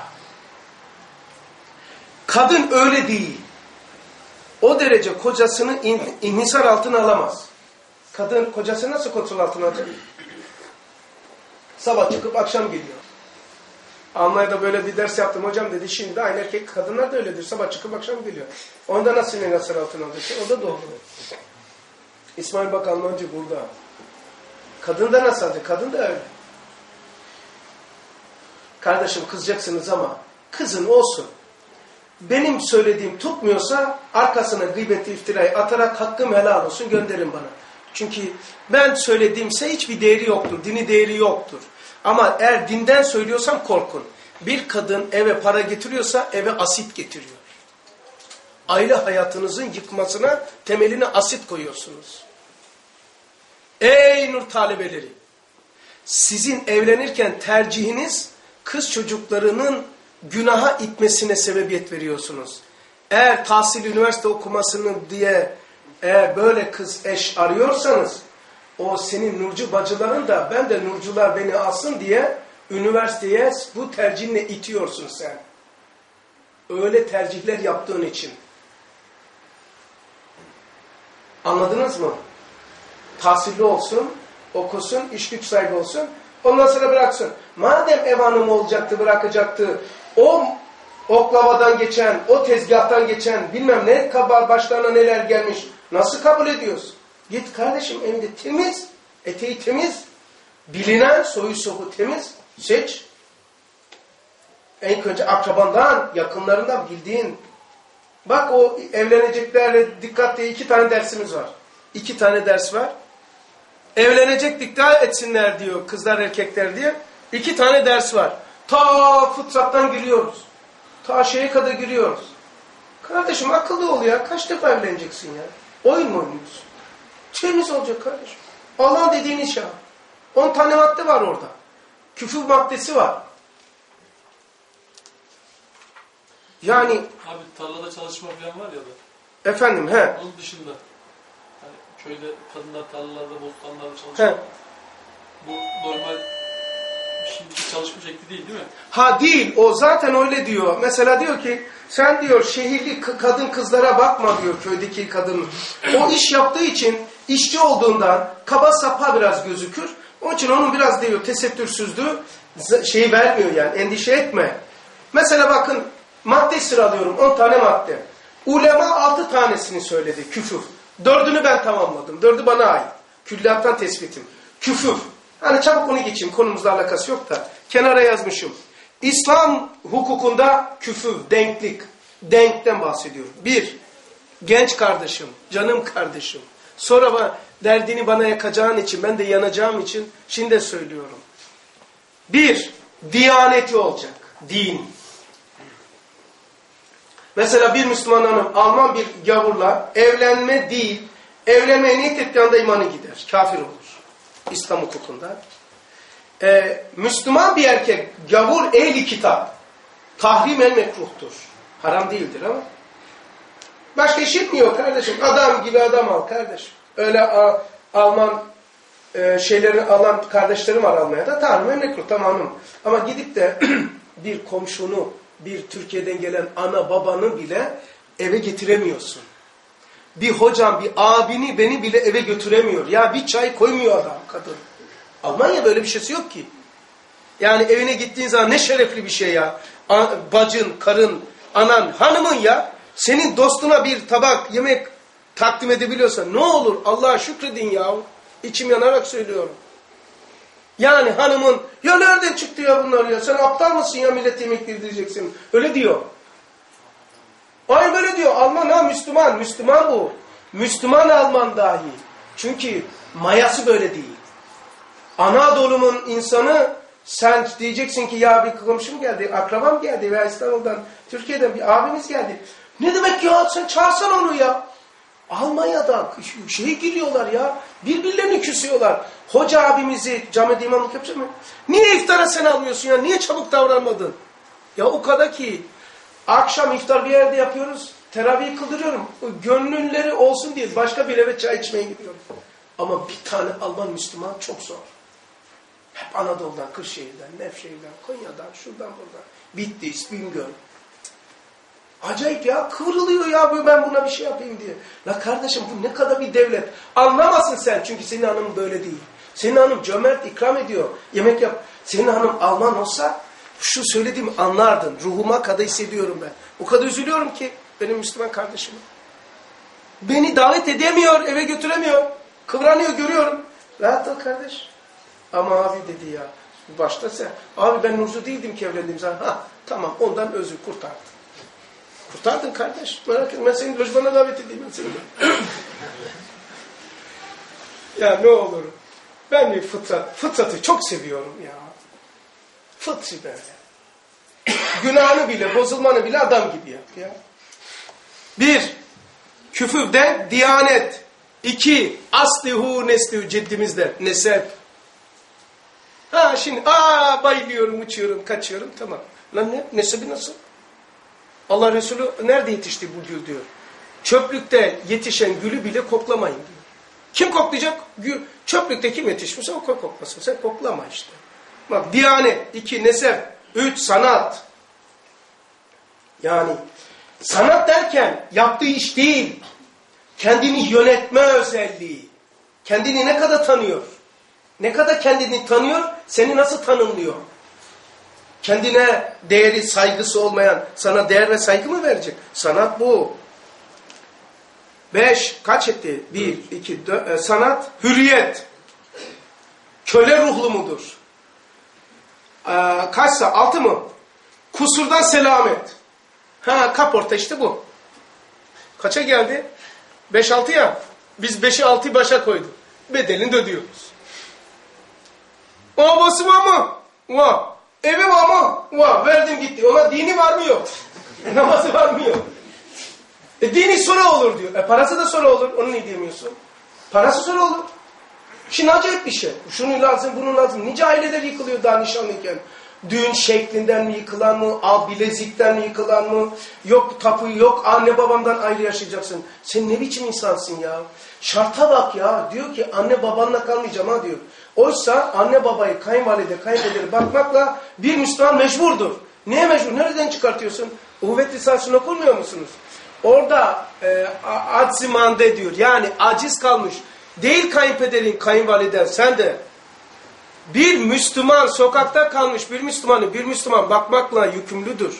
Kadın öyle değil. O derece kocasını in, inhisar altına alamaz. Kadın kocasını nasıl kontrol altına alacak? Sabah çıkıp akşam geliyor. Almanya'da böyle bir ders yaptım. Hocam dedi şimdi aynı erkek kadınlar da öyledir. Sabah çıkıp akşam geliyor. Onda nasıl ne nasıl altına alıyor? O da doğru. İsmail bak Almancı burada. Kadın da nasıl alıyor? Kadın da öyle. Kardeşim kızacaksınız ama kızın olsun. Benim söylediğim tutmuyorsa arkasına gıybeti iftirayı atarak hakkım helal olsun gönderin bana. Çünkü ben söylediğimse hiçbir değeri yoktur. Dini değeri yoktur. Ama eğer dinden söylüyorsam korkun. Bir kadın eve para getiriyorsa eve asit getiriyor. Aile hayatınızın yıkmasına temeline asit koyuyorsunuz. Ey nur talebeleri! Sizin evlenirken tercihiniz kız çocuklarının günaha itmesine sebebiyet veriyorsunuz. Eğer tahsil üniversite okumasını diye eğer böyle kız eş arıyorsanız o senin nurcu bacıların da ben de nurcular beni alsın diye üniversiteye bu tercihinle itiyorsun sen. Öyle tercihler yaptığın için. Anladınız mı? Tahsilli olsun, okusun, iş güç sahibi olsun. Ondan sonra bıraksın. Madem ev hanımı olacaktı, bırakacaktı, o oklavadan geçen, o tezgahtan geçen bilmem ne kabar başlarına neler gelmiş. Nasıl kabul ediyorsun? Git kardeşim evinde temiz, eteği temiz, bilinen soyu soku temiz, seç. En önce akrabandan, yakınlarından bildiğin. Bak o evleneceklerle dikkat diye iki tane dersimiz var. İki tane ders var. Evlenecek dikkat etsinler diyor kızlar erkekler diye. İki tane ders var. Ta fıtrattan giriyoruz. Ta şeye kadar giriyoruz. Kardeşim akıllı ol ya. Kaç defa evleneceksin ya? Oyun mu oynuyorsun? Temiz olacak kardeşim. Allah dediğin iş ya. On tane madde var orada. Küfür maddesi var. Yani Abi tarlada çalışma falan var ya da. efendim he. Onun dışında. Hani köyde kadınlar tarlalarda, bostanlarda çalışıyor. He. Bu normal şimdiki çalışma şekli değil değil mi? Ha değil. O zaten öyle diyor. Mesela diyor ki sen diyor şehirli kadın kızlara bakma diyor köydeki kadın. O iş yaptığı için işçi olduğundan kaba sapa biraz gözükür. Onun için onun biraz diyor tesettürsüzlüğü şeyi vermiyor yani. Endişe etme. Mesela bakın madde sıralıyorum. on tane madde. Ulema altı tanesini söyledi. Küfür. Dördünü ben tamamladım. Dördü bana ait. Külliyattan tespitim. Küfür. Hani çabuk onu geçeyim. Konumuzla alakası yok da. Kenara yazmışım. İslam hukukunda küfür, denklik. Denkten bahsediyorum. Bir, genç kardeşim, canım kardeşim. Sonra bana, derdini bana yakacağın için, ben de yanacağım için şimdi de söylüyorum. Bir, diyaneti olacak. Din. Mesela bir Müslüman hanım Alman bir gavurla evlenme değil, evlenmeye niyet ettiği anda imanı gider. Kafir olur. İslam hukukunda. Ee, Müslüman bir erkek gavur ehli kitap. Tahrim el mekruhtur. Haram değildir ama. Başka iş etmiyor kardeşim. Adam gibi adam al kardeşim. Öyle a, Alman e, şeyleri alan kardeşlerim var Almanya'da. Tahrim el mekruh tamamım. Ama gidip de bir komşunu, bir Türkiye'den gelen ana babanı bile eve getiremiyorsun. Bir hocam, bir abini beni bile eve götüremiyor. Ya bir çay koymuyor adam, kadın. Almanya böyle bir şeysi yok ki. Yani evine gittiğin zaman ne şerefli bir şey ya. Bacın, karın, anan, hanımın ya. Senin dostuna bir tabak, yemek takdim edebiliyorsa ne olur Allah'a şükredin ya. İçim yanarak söylüyorum. Yani hanımın ya nereden çıktı ya bunlar ya? Sen aptal mısın ya millet yemek yedireceksin? Öyle diyor. Ay böyle diyor. Alman ha Müslüman. Müslüman bu. Müslüman Alman dahi. Çünkü mayası böyle değil. Anadolu'nun insanı sen diyeceksin ki ya bir komşum geldi, akrabam geldi veya İstanbul'dan, Türkiye'den bir abimiz geldi. Ne demek ya sen çağırsan onu ya. Almanya'da şey giriyorlar ya. Birbirlerini küsüyorlar. Hoca abimizi camide imamlık yapacak mı? Niye iftara sen almıyorsun ya? Niye çabuk davranmadın? Ya o kadar ki akşam iftar bir yerde yapıyoruz. Teravih kıldırıyorum. Gönlünleri olsun diye başka bir eve çay içmeye gidiyorum. Ama bir tane Alman Müslüman çok zor. Hep Anadolu'dan, Kırşehir'den, Nevşehir'den, Konya'dan, şuradan buradan. Bitlis, Bingöl. Acayip ya. Kıvrılıyor ya ben buna bir şey yapayım diye. La kardeşim bu ne kadar bir devlet. Anlamasın sen çünkü senin hanım böyle değil. Senin hanım cömert ikram ediyor. Yemek yap. Senin hanım Alman olsa Şu söylediğimi anlardın. Ruhuma kadar hissediyorum ben. O kadar üzülüyorum ki benim Müslüman kardeşime. Beni davet edemiyor, eve götüremiyor. Kıvranıyor, görüyorum. Rahat ol kardeş. Ama abi dedi ya. Başta sen. Abi ben Nurcu değildim ki evlendiğim zaman. Ha, tamam ondan özür kurtardın. Kurtardın kardeş. Merak etme. Ben seni lojmana davet edeyim. Ben seni. Ya ne olur. Ben bir fıtrat, fıtratı çok seviyorum ya. Fıtri böyle. Günahını bile, bozulmanı bile adam gibi yap ya. Bir, küfürde diyanet. İki, aslihu neslihu ciddimizde. Nesep. Ha şimdi, aa bayılıyorum, uçuyorum, kaçıyorum, tamam. Lan ne? Nesebi nasıl? Allah Resulü nerede yetişti bu gül diyor. Çöplükte yetişen gülü bile koklamayın diyor. Kim koklayacak? Gül. Çöplükte kim yetişmişse o koklasın. Sen koklama işte. Bak diyanet, iki nesep, üç sanat. Yani sanat derken yaptığı iş değil. Kendini yönetme özelliği. Kendini ne kadar tanıyor? Ne kadar kendini tanıyor? Seni nasıl tanımlıyor? Kendine değeri, saygısı olmayan sana değer ve saygı mı verecek? Sanat bu. Beş, kaç etti? Bir, iki, dört, e, sanat, hürriyet. Köle ruhlu mudur? E, kaçsa? Altı mı? Kusurdan selamet. Ha, kaporta işte bu. Kaça geldi? Beş, altı ya. Biz beşi altıyı başa koyduk. Bedelini de ödüyoruz. Babası var mı? Var. Evi var mı? Var. Verdim gitti. Ona dini var mı yok? Namazı var mı yok? E dini sonra olur diyor. E parası da sonra olur. Onu ne diyemiyorsun? Parası sonra olur. Şimdi acayip bir şey. Şunu lazım, bunun lazım. Nice aileler yıkılıyor daha nişanlıyken. Düğün şeklinden mi yıkılan mı? Al bilezikten mi yıkılan mı? Yok tapu, yok anne babamdan ayrı yaşayacaksın. Sen ne biçim insansın ya? Şarta bak ya. Diyor ki anne babanla kalmayacağım ha diyor. Oysa anne babayı, kayınvalide, kayınpederi bakmakla bir Müslüman mecburdur. Niye mecbur? Nereden çıkartıyorsun? Uhuvvet Risalesi'ni okumuyor musunuz? Orada e, aczimande diyor. Yani aciz kalmış. Değil kayınpederin, kayınvaliden, sen de. Bir Müslüman sokakta kalmış bir Müslümanı bir Müslüman bakmakla yükümlüdür.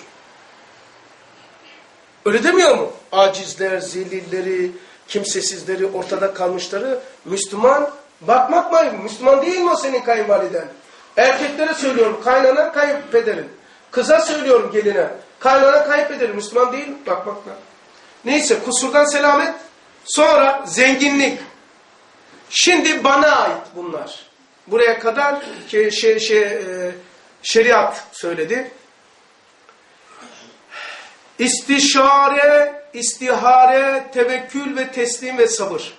Öyle demiyor mu? Acizler, zelilleri, kimsesizleri, ortada kalmışları Müslüman bakmakla, Müslüman değil mi o senin kayınvaliden? Erkeklere söylüyorum, kaynana kayınpederin. Kıza söylüyorum, geline. Kaynana kayınpederin, Müslüman değil mi? Bakmakla. Neyse, kusurdan selamet. Sonra zenginlik. Şimdi bana ait bunlar. Buraya kadar şey, şey, şey, şeriat söyledi. İstişare, istihare, tevekkül ve teslim ve sabır.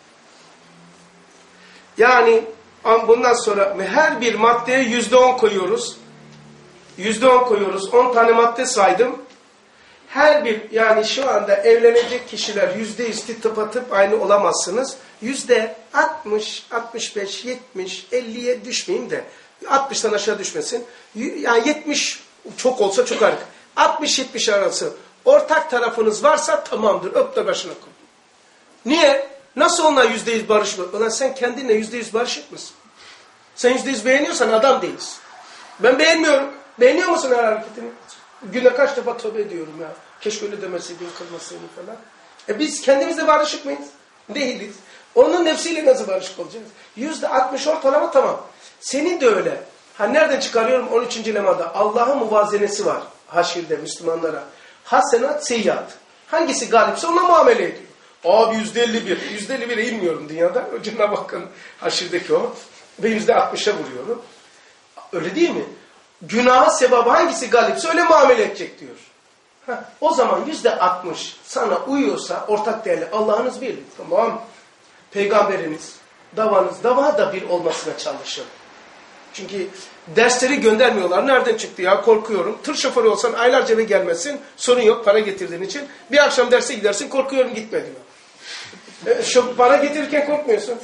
Yani bundan sonra her bir maddeye yüzde on koyuyoruz. Yüzde on koyuyoruz. On tane madde saydım. Her bir, yani şu anda evlenecek kişiler yüzde yüz tıpatıp aynı olamazsınız. Yüzde altmış, altmış beş, yetmiş, elliye düşmeyin de altmıştan aşağı düşmesin. Yani yetmiş çok olsa çok harika. altmış yetmiş arası ortak tarafınız varsa tamamdır. Öp de başına koy. Niye? Nasıl onlar yüzde yüz barışık? Ulan sen kendinle yüzde yüz barışık mısın? Sen yüzde yüz beğeniyorsan adam değilsin. Ben beğenmiyorum. Beğeniyor musun her hareketini? Günde kaç defa tövbe ediyorum ya. Keşke öyle demeseydim, kılmasaydım falan. E biz kendimizle barışık mıyız? Değiliz. Onun nefsiyle nasıl barışık olacağız? Yüzde altmış ortalama tamam. Senin de öyle. Ha nereden çıkarıyorum? on üçüncü lemada. Allah'ın muvazenesi var. Haşirde Müslümanlara. Hasenat, seyyiat. Hangisi galipse ona muamele ediyor. Abi yüzde elli bir. Yüzde elli bire inmiyorum dünyada. Cenab-ı Hakk'ın haşirdeki o. Ve yüzde altmışa vuruyorum. Öyle değil mi? Günaha sevabı hangisi galipse öyle muamele edecek diyor. Heh, o zaman yüzde altmış sana uyuyorsa ortak değerli Allah'ınız bir. Tamam. Peygamberiniz, davanız dava da bir olmasına çalışın. Çünkü dersleri göndermiyorlar. Nereden çıktı ya? Korkuyorum. Tır şoförü olsan aylarca eve gelmesin. Sorun yok para getirdiğin için. Bir akşam derse gidersin. Korkuyorum gitme diyor. E, şu para getirirken korkmuyorsun.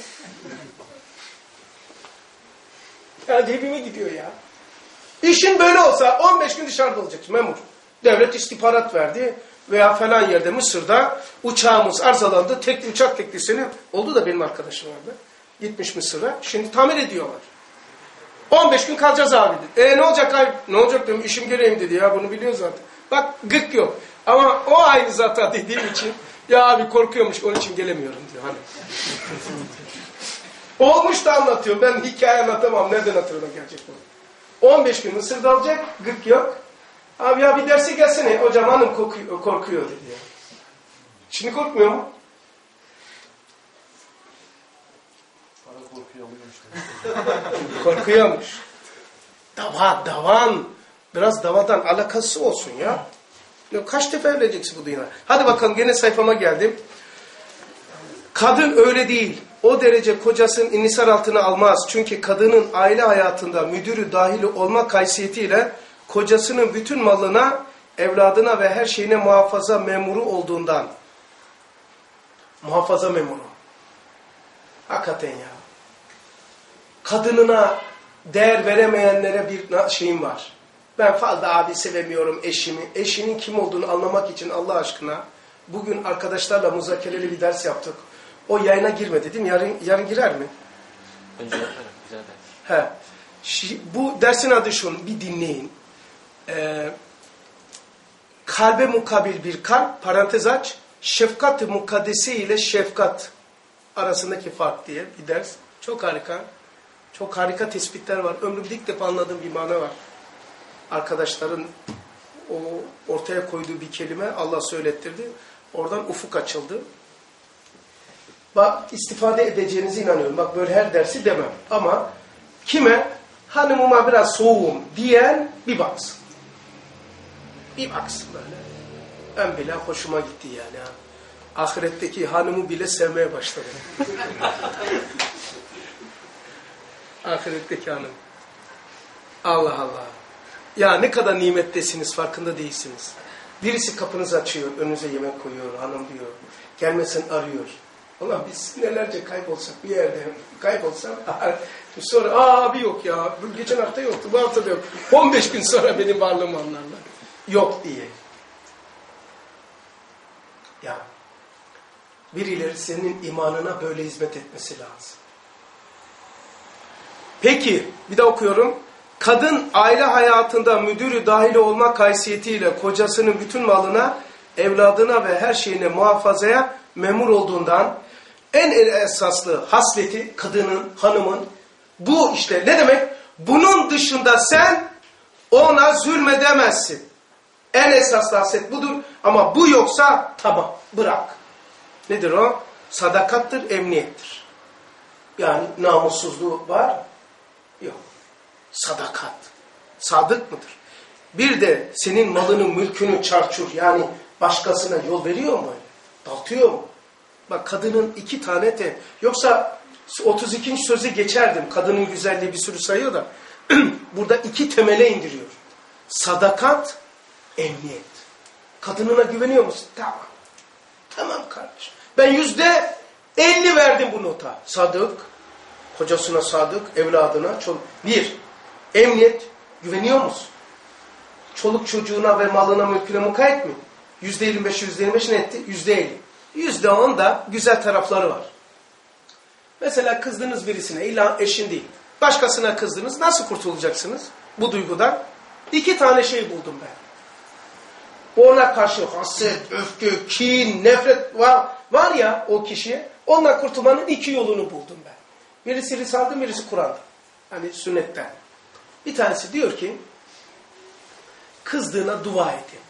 Ya cebime gidiyor ya. İşin böyle olsa on beş gün dışarıda olacaksın memur. Devlet istihbarat verdi veya falan yerde Mısır'da uçağımız arızalandı. Tekli uçak teklisini oldu da benim arkadaşım vardı. Gitmiş Mısır'a. Şimdi tamir ediyorlar. on beş gün kalacağız abi dedi. E ne olacak abi? Ne olacak dedim, işim göreyim dedi ya, bunu biliyor zaten. Bak gık yok. Ama o aynı zaten dediğim için ya abi korkuyormuş, onun için gelemiyorum diyor. Hani. Olmuş da anlatıyor. Ben hikaye anlatamam. Nereden hatırına gelecek bunu? on beş gün Mısır'da alacak. Gık yok. Abi ya bir derse gelsene. Hocam hanım korkuyor, korkuyor dedi ya. Şimdi korkmuyor mu? Para korkuyormuş. Korkuyormuş. Dava, davan. Biraz davadan alakası olsun ya. Kaç defa evleneceksin bu dünyada? Hadi bakalım, gene sayfama geldim. Kadın öyle değil. O derece kocasının inhisar altına almaz. Çünkü kadının aile hayatında müdürü dahil olmak haysiyetiyle kocasının bütün malına, evladına ve her şeyine muhafaza memuru olduğundan. Muhafaza memuru. Hakikaten ya. Kadınına değer veremeyenlere bir şeyim var. Ben fazla abi sevemiyorum eşimi. Eşinin kim olduğunu anlamak için Allah aşkına bugün arkadaşlarla muzakereli bir ders yaptık. O yayına girmedi değil mi? Yarın, yarın girer mi? Önce yaparım. Güzel ders. He. Şi, bu dersin adı şunu. Bir dinleyin. Ee, kalbe mukabil bir kalp, parantez aç. Şefkat-ı mukaddese ile şefkat arasındaki fark diye bir ders. Çok harika. Çok harika tespitler var. Ömrümde ilk defa anladığım bir mana var. Arkadaşların o ortaya koyduğu bir kelime Allah söylettirdi. Oradan ufuk açıldı. Bak, istifade edeceğinize inanıyorum. Bak, böyle her dersi demem. Ama kime? Hanımıma biraz soğuğum diyen bir baksın. Bir baksın böyle. Ben bile hoşuma gitti yani. Ha. Ahiretteki hanımı bile sevmeye başladım. Ahiretteki hanım. Allah Allah. Ya ne kadar nimettesiniz, farkında değilsiniz. Birisi kapınızı açıyor, önünüze yemek koyuyor, hanım diyor. Gelmesin arıyor. Ulan biz nelerce kaybolsak bir yerde, kaybolsam sonra aa abi yok ya, bu geçen hafta yoktu, bu hafta da yok. on beş gün sonra benim varlığımı anlarlar. Yok diye. Ya birileri senin imanına böyle hizmet etmesi lazım. Peki, bir de okuyorum. Kadın aile hayatında müdürü dahili olmak haysiyetiyle kocasının bütün malına, evladına ve her şeyine muhafazaya memur olduğundan en esaslı hasleti kadının, hanımın bu işte. Ne demek? Bunun dışında sen ona zulmedemezsin. En esaslı haslet budur. Ama bu yoksa tamam, bırak. Nedir o? Sadakattır, emniyettir. Yani namussuzluğu var? Yok. Sadakat. Sadık mıdır? Bir de senin malını, mülkünü çarçur, yani başkasına yol veriyor mu? Dağıtıyor mu? Bak, kadının iki tane de, yoksa otuz ikinci söze geçerdim. Kadının güzelliği bir sürü sayıyor da. Burada iki temele indiriyor. Sadakat, emniyet. Kadınına güveniyor musun? Tamam. Tamam kardeşim. Ben yüzde elli verdim bu nota. Sadık, kocasına sadık, evladına. Çoluk. Bir, emniyet. Güveniyor musun? Çoluk çocuğuna ve malına, mülküne mukayyet mi? Yüzde yirmi beş, yüzde yirmi beş ne etti? Yüzde elli. Yüzde on da güzel tarafları var. Mesela kızdınız birisine, illa eşin değil. Başkasına kızdınız. Nasıl kurtulacaksınız bu duygudan? İki tane şey buldum ben. Ona karşı haset, öfke, kin, nefret var, var ya o kişiye. Ondan kurtulmanın iki yolunu buldum ben. Birisi Risale'den, birisi Kur'an'dan. Hani sünnetten. Bir tanesi diyor ki, kızdığına dua edin.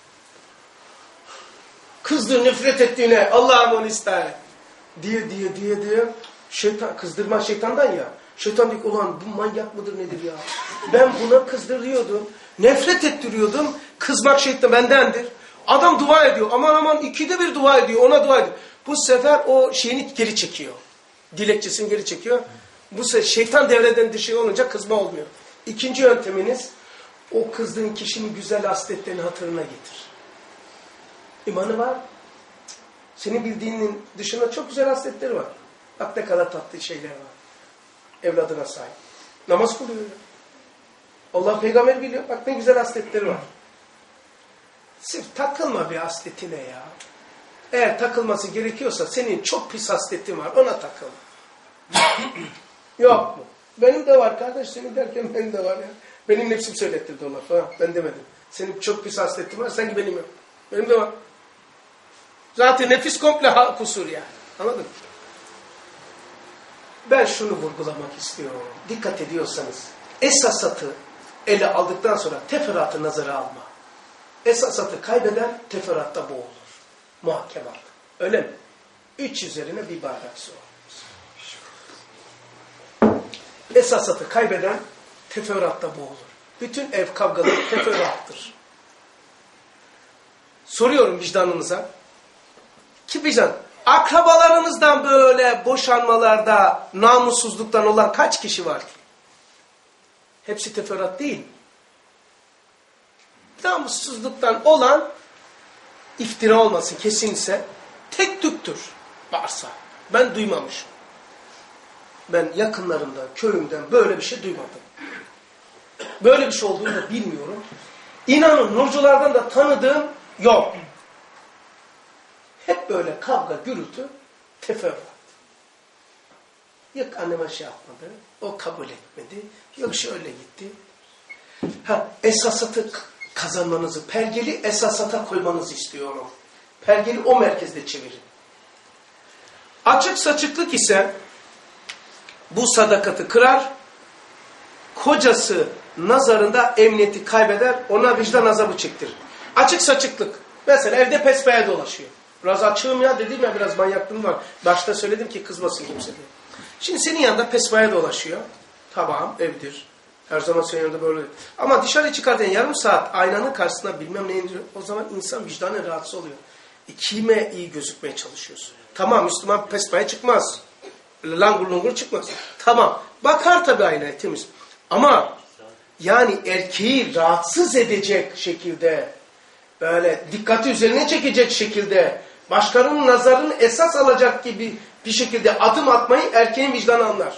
Kızdığı, nefret ettiğine Allah'ım onu ister. Diye diye diye diye. Şeytan, kızdırma şeytandan ya. Şeytan diyor, ulan bu manyak mıdır nedir ya? Ben buna kızdırıyordum. Nefret ettiriyordum. Kızmak şeytan bendendir. Adam dua ediyor. Aman aman ikide bir dua ediyor. Ona dua ediyor. Bu sefer o şeyini geri çekiyor. Dilekçesini geri çekiyor. Bu sefer şeytan devreden dışı olunca kızma olmuyor. İkinci yönteminiz, o kızdığın kişinin güzel hasletlerini hatırına getir. İmanı var. Senin bildiğinin dışında çok güzel hasletleri var. Bak ne kadar tatlı şeyler var. Evladına sahip. Namaz kılıyor. Allah peygamber biliyor. Bak ne güzel hasletleri var. Sırf takılma bir hasletine ya. Eğer takılması gerekiyorsa senin çok pis hasletin var. Ona takıl. Yok mu? Benim de var kardeş, senin derken benim de var ya. Benim nefsim söylettirdi o lafı ha. Ben demedim. Senin çok pis hasletin var, sanki benim yok. Benim de var. Zaten nefis komple kusur ya. Anladın mı? Ben şunu vurgulamak istiyorum. Dikkat ediyorsanız esasatı ele aldıktan sonra teferruatı nazara alma. Esasatı kaybeden teferruatta boğulur. Muhakemat. Öyle mi? Üç üzerine bir bardak su. Esasatı kaybeden teferruatta boğulur. Bütün ev kavgaları teferruattır. Soruyorum vicdanınıza. Ki vicdan, akrabalarınızdan böyle boşanmalarda namussuzluktan olan kaç kişi var ki? Hepsi teferruat değil. Namussuzluktan olan, iftira olmasın kesinse, tek tüktür varsa. Ben duymamışım. Ben yakınlarımdan, köyümden böyle bir şey duymadım. Böyle bir şey olduğunu da bilmiyorum. İnanın nurculardan da tanıdığım yok. Hep böyle kavga, gürültü, teferruat. Yok anneme şey yapmadı, o kabul etmedi, yok şöyle gitti. Ha, esasatı kazanmanızı, pergeli esasata koymanızı istiyorum. Pergeli o merkezde çevirin. Açık saçıklık ise bu sadakati kırar, kocası nazarında emniyeti kaybeder, ona vicdan azabı çektirir. Açık saçıklık, mesela evde pespaya dolaşıyor. Biraz açığım ya dedim ya, biraz manyaklığım var. Başta söyledim ki kızmasın kimse diye. Şimdi senin yanında pespaya dolaşıyor. Tamam, evdir. Her zaman senin yanında böyle. Ama dışarı çıkarken yarım saat aynanın karşısına bilmem ne indiriyor. O zaman insan vicdanı rahatsız oluyor. E, kime iyi gözükmeye çalışıyorsun? Tamam, Müslüman pespaya çıkmaz. Langur lungur çıkmaz. Tamam, bakar tabii aynaya temiz. Ama yani erkeği rahatsız edecek şekilde, böyle dikkati üzerine çekecek şekilde, başkalarının nazarını esas alacak gibi bir şekilde adım atmayı erkeğin vicdanı anlar.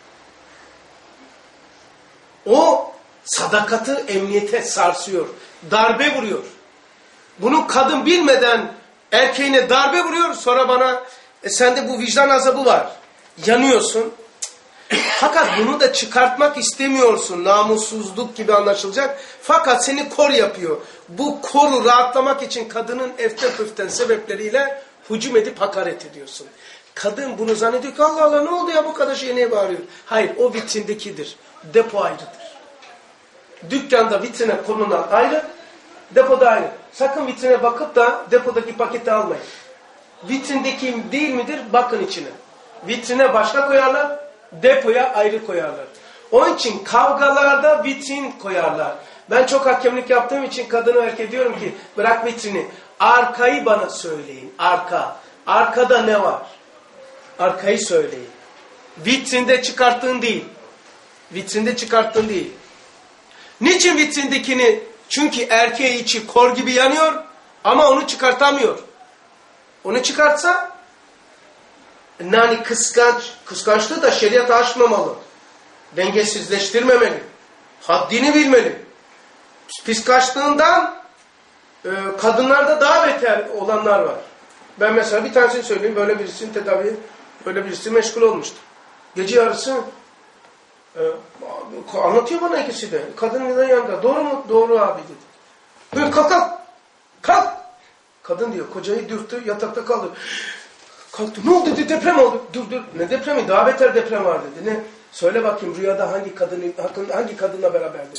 O sadakatı emniyete sarsıyor. Darbe vuruyor. Bunu kadın bilmeden erkeğine darbe vuruyor. Sonra bana e, sende bu vicdan azabı var. Yanıyorsun. Fakat bunu da çıkartmak istemiyorsun. Namussuzluk gibi anlaşılacak. Fakat seni kor yapıyor. Bu koru rahatlamak için kadının eften püften sebepleriyle hücum edip hakaret ediyorsun. Kadın bunu zannediyor ki Allah Allah ne oldu ya bu kadar şey niye bağırıyor? Hayır, o vitrindekidir. Depo ayrıdır. Dükkanda vitrine konulan ayrı, depoda ayrı. Sakın vitrine bakıp da depodaki paketi almayın. Vitrindeki değil midir? Bakın içine. Vitrine başka koyarlar, depoya ayrı koyarlar. Onun için kavgalarda vitrin koyarlar. Ben çok hakemlik yaptığım için kadına erkeğe diyorum ki bırak vitrini. Arkayı bana söyleyin. Arka. Arkada ne var? Arkayı söyleyin. Vitrinde çıkarttığın değil. Vitrinde çıkarttığın değil. Niçin vitrindekini? Çünkü erkeği içi kor gibi yanıyor ama onu çıkartamıyor. Onu çıkartsa yani kıskanç, kıskançlığı da şeriata aşmamalı. Dengesizleştirmemeli. Haddini bilmeli. Kıskançlığından e, kadınlarda daha beter olanlar var. Ben mesela bir tanesini söyleyeyim. Böyle birisinin tedavi, böyle birisi meşgul olmuştu. Gece yarısı e, anlatıyor bana ikisi de. Kadının yanında. Doğru mu? Doğru abi dedi. Böyle kalk kalk. Kalk. Kadın diyor kocayı dürttü yatakta kaldı. Kalktı. Ne oldu dedi, deprem oldu. Dur dur. Ne depremi? Daha beter deprem var dedi. Ne? Söyle bakayım rüyada hangi kadını, hangi kadınla beraberdi?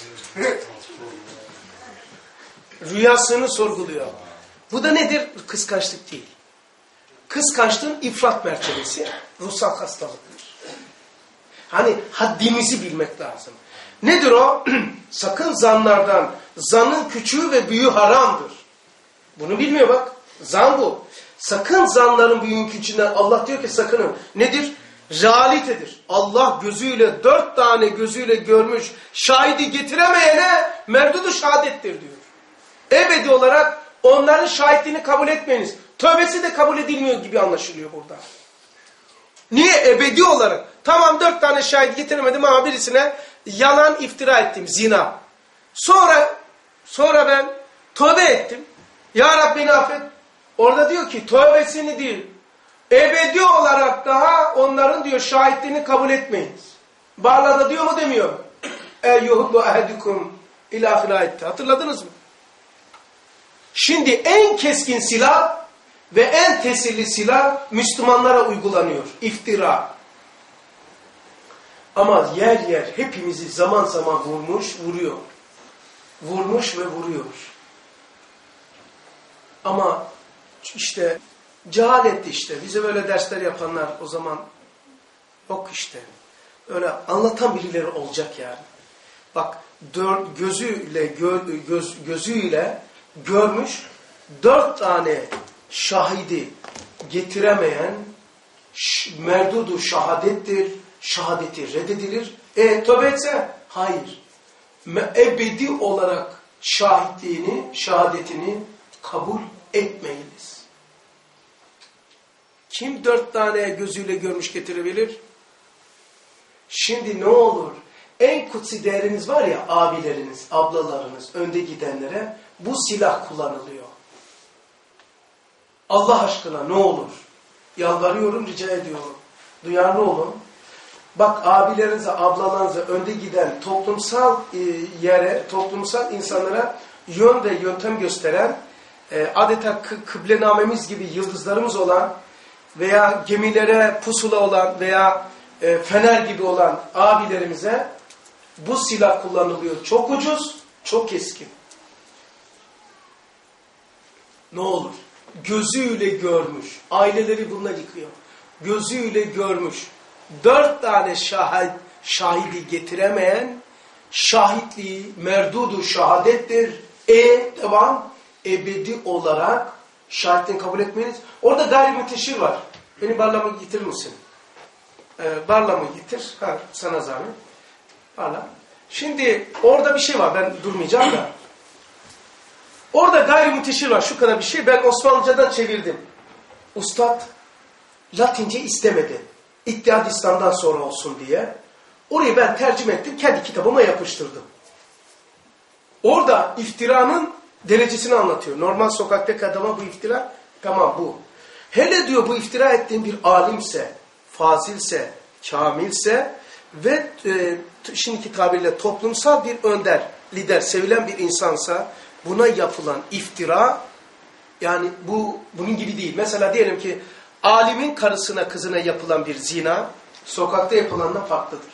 Rüyasını sorguluyor. Bu da nedir? Kıskançlık değil. Kıskançlığın ifrat mertebesi ruhsal hastalıktır. Hani haddimizi bilmek lazım. Nedir o? Sakın zanlardan. Zanın küçüğü ve büyüğü haramdır. Bunu bilmiyor bak. Zan bu. Sakın zanların büyüğün küçüğünden. Allah diyor ki sakının. Nedir? Realitedir. Allah gözüyle dört tane gözüyle görmüş şahidi getiremeyene merdudu şehadettir diyor. Ebedi olarak onların şahitliğini kabul etmeyiniz. Tövbesi de kabul edilmiyor gibi anlaşılıyor burada. Niye? Ebedi olarak. Tamam dört tane şahit getiremedim ama birisine yalan iftira ettim. Zina. Sonra sonra ben tövbe ettim. Ya Rabbi beni affet. Orada diyor ki tövbesini değil. Ebedi olarak daha onların diyor şahitliğini kabul etmeyiniz. Bağlada diyor mu demiyor mu? Eyyuhubbu ahadukum ila ahirayette. Hatırladınız mı? Şimdi en keskin silah ve en tesirli silah Müslümanlara uygulanıyor. İftira. Ama yer yer hepimizi zaman zaman vurmuş, vuruyor. Vurmuş ve vuruyor. Ama işte cehaletti işte. Bize böyle dersler yapanlar o zaman yok işte. Öyle anlatan birileri olacak yani. Bak dört, gözüyle gö, göz, gözüyle görmüş dört tane şahidi getiremeyen merdudu şahadettir. Şahadeti reddedilir. E tövbe etse? Hayır. Ebedi olarak şahitliğini, şahadetini kabul etmeyiniz. Kim dört tane gözüyle görmüş getirebilir? Şimdi ne olur? En kutsi değeriniz var ya, abileriniz, ablalarınız, önde gidenlere bu silah kullanılıyor. Allah aşkına ne olur? Yalvarıyorum, rica ediyorum. Duyarlı olun. Bak abilerinize, ablalarınıza önde giden toplumsal yere, toplumsal insanlara yön ve yöntem gösteren, adeta kıblenamemiz gibi yıldızlarımız olan veya gemilere pusula olan veya fener gibi olan abilerimize bu silah kullanılıyor. Çok ucuz, çok keskin. Ne olur? Gözüyle görmüş. Aileleri bununla yıkıyor. Gözüyle görmüş. Dört tane şahit, şahidi getiremeyen şahitliği merdudu şahadettir. E devam ebedi olarak şahitliğini kabul etmeyiniz. Orada gayrimüteşhir var. Beni barlamı getirir misin? Ee, barlamı getir. Ha, sana zahmet. Barla. Şimdi orada bir şey var. Ben durmayacağım da. Orada gayrimüteşhir var. Şu kadar bir şey. Ben Osmanlıcadan çevirdim. Ustad Latince istemedi. İttihad İslam'dan sonra olsun diye. Orayı ben tercüme ettim. Kendi kitabıma yapıştırdım. Orada iftiranın derecesini anlatıyor. Normal sokaktaki adama bu iftira, tamam bu. Hele diyor bu iftira ettiğin bir alimse, fazilse, kamilse ve e, şimdiki tabirle toplumsal bir önder, lider, sevilen bir insansa buna yapılan iftira, yani bu bunun gibi değil. Mesela diyelim ki alimin karısına, kızına yapılan bir zina, sokakta yapılandan farklıdır.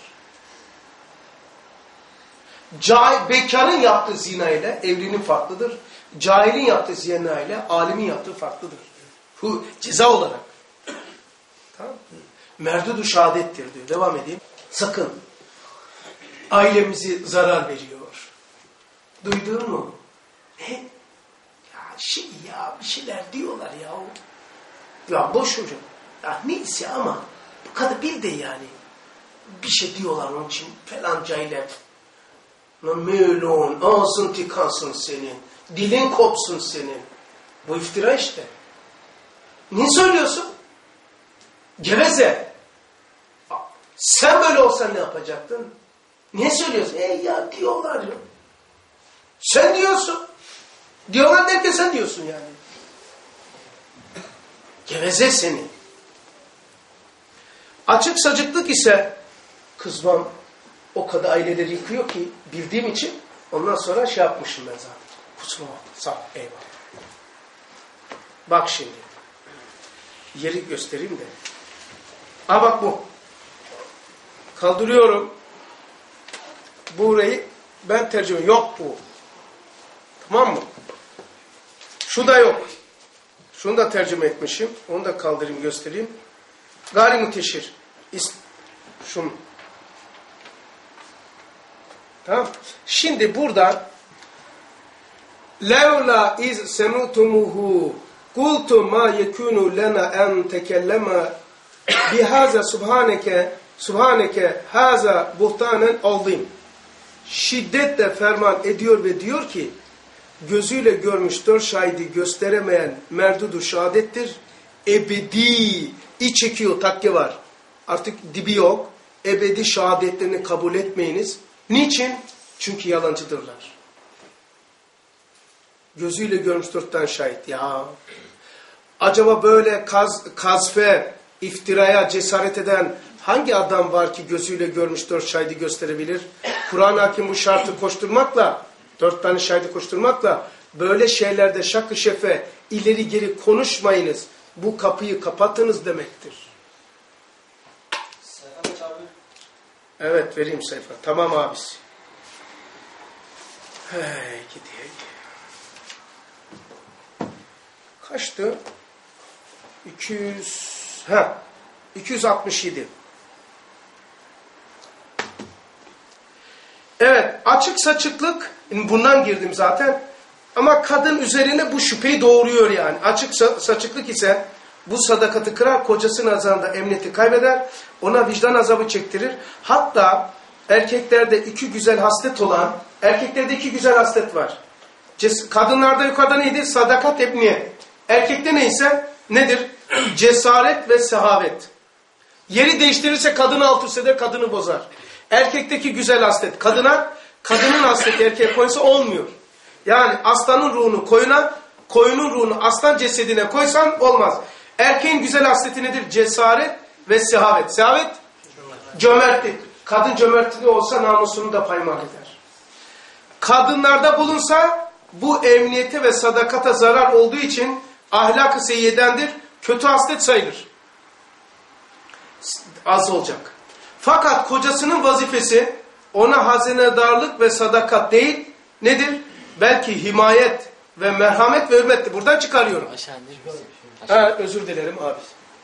Cahil, bekarın yaptığı zina ile evlinin farklıdır. Cahilin yaptığı zina ile alimin yaptığı farklıdır. Bu ceza olarak. Tamam. Merdudu şahadettir diyor. Devam edeyim. Sakın. Ailemizi zarar veriyor. Duydun mu? Ne? Ya şey ya bir şeyler diyorlar ya. Ya boş hocam. Ya neyse ama bu kadar bir de yani. Bir şey diyorlar onun için falancayla. Lan melon, ağzın tıkansın senin. Dilin kopsun senin. Bu iftira işte. Ne söylüyorsun? Geveze. Sen böyle olsan ne yapacaktın? Niye söylüyorsun? Ey ya diyorlar ya. Sen diyorsun. Diyorlar derken sen diyorsun yani. Geveze seni. Açık sacıklık ise kızmam o kadar aileleri yıkıyor ki bildiğim için ondan sonra şey yapmışım ben zaten. Kusura bakma. Sağ ol. Eyvallah. Bak şimdi. Yeri göstereyim de. Ha bak bu. Kaldırıyorum. Burayı ben tercüme. Yok bu. Tamam mı? Şu da yok. Şunu da tercüme etmişim. Onu da kaldırayım göstereyim. Gayrimüteşhir. Şunu. Tamam. Şimdi burada Levla iz semutumuhu kultu ma yekunu lena en tekelleme bihaza subhaneke subhaneke haza buhtanen aldım. Şiddetle ferman ediyor ve diyor ki gözüyle görmüş dört şahidi gösteremeyen merdudu şahadettir. Ebedi iç çekiyor, takke var. Artık dibi yok. Ebedi şahadetlerini kabul etmeyiniz. Niçin? Çünkü yalancıdırlar. Gözüyle görmüş dört tane şahit. Ya acaba böyle kaz, kazfe, iftiraya cesaret eden Hangi adam var ki gözüyle görmüş dört şahidi gösterebilir? Kur'an-ı Hakim bu şartı koşturmakla, dört tane şahidi koşturmakla böyle şeylerde şak-ı şefe ileri geri konuşmayınız. Bu kapıyı kapatınız demektir. Sayfa abi. Evet vereyim sayfa. Tamam abisi. Hey gidiyor. Kaçtı? iki yüz ha iki yüz altmış yedi. Evet, açık saçıklık bundan girdim zaten. Ama kadın üzerine bu şüpheyi doğuruyor yani. Açık saçıklık ise bu sadakatı kırar, kocasının nazarında emniyeti kaybeder, ona vicdan azabı çektirir. Hatta erkeklerde iki güzel haslet olan, erkeklerde iki güzel haslet var. Kadınlarda yukarıda neydi? Sadakat, emniyet. Erkekte neyse nedir? Cesaret ve sehavet. Yeri değiştirirse kadını alt üst eder, kadını bozar. Erkekteki güzel haslet kadına, kadının hasleti erkeğe koysa olmuyor. Yani aslanın ruhunu koyuna, koyunun ruhunu aslan cesedine koysan olmaz. Erkeğin güzel hasleti nedir? Cesaret ve sehavet. Sehavet, cömertlik. Kadın cömertliği olsa namusunu da paymal eder. Kadınlarda bulunsa bu emniyete ve sadakata zarar olduğu için ahlak-ı seyyidendir. Kötü haslet sayılır. Az olacak. Fakat kocasının vazifesi ona hazinedarlık ve sadakat değil, nedir? Belki himayet ve merhamet ve hürmettir. Buradan çıkarıyorum. Aşağı indir misin? Ha, özür dilerim abi.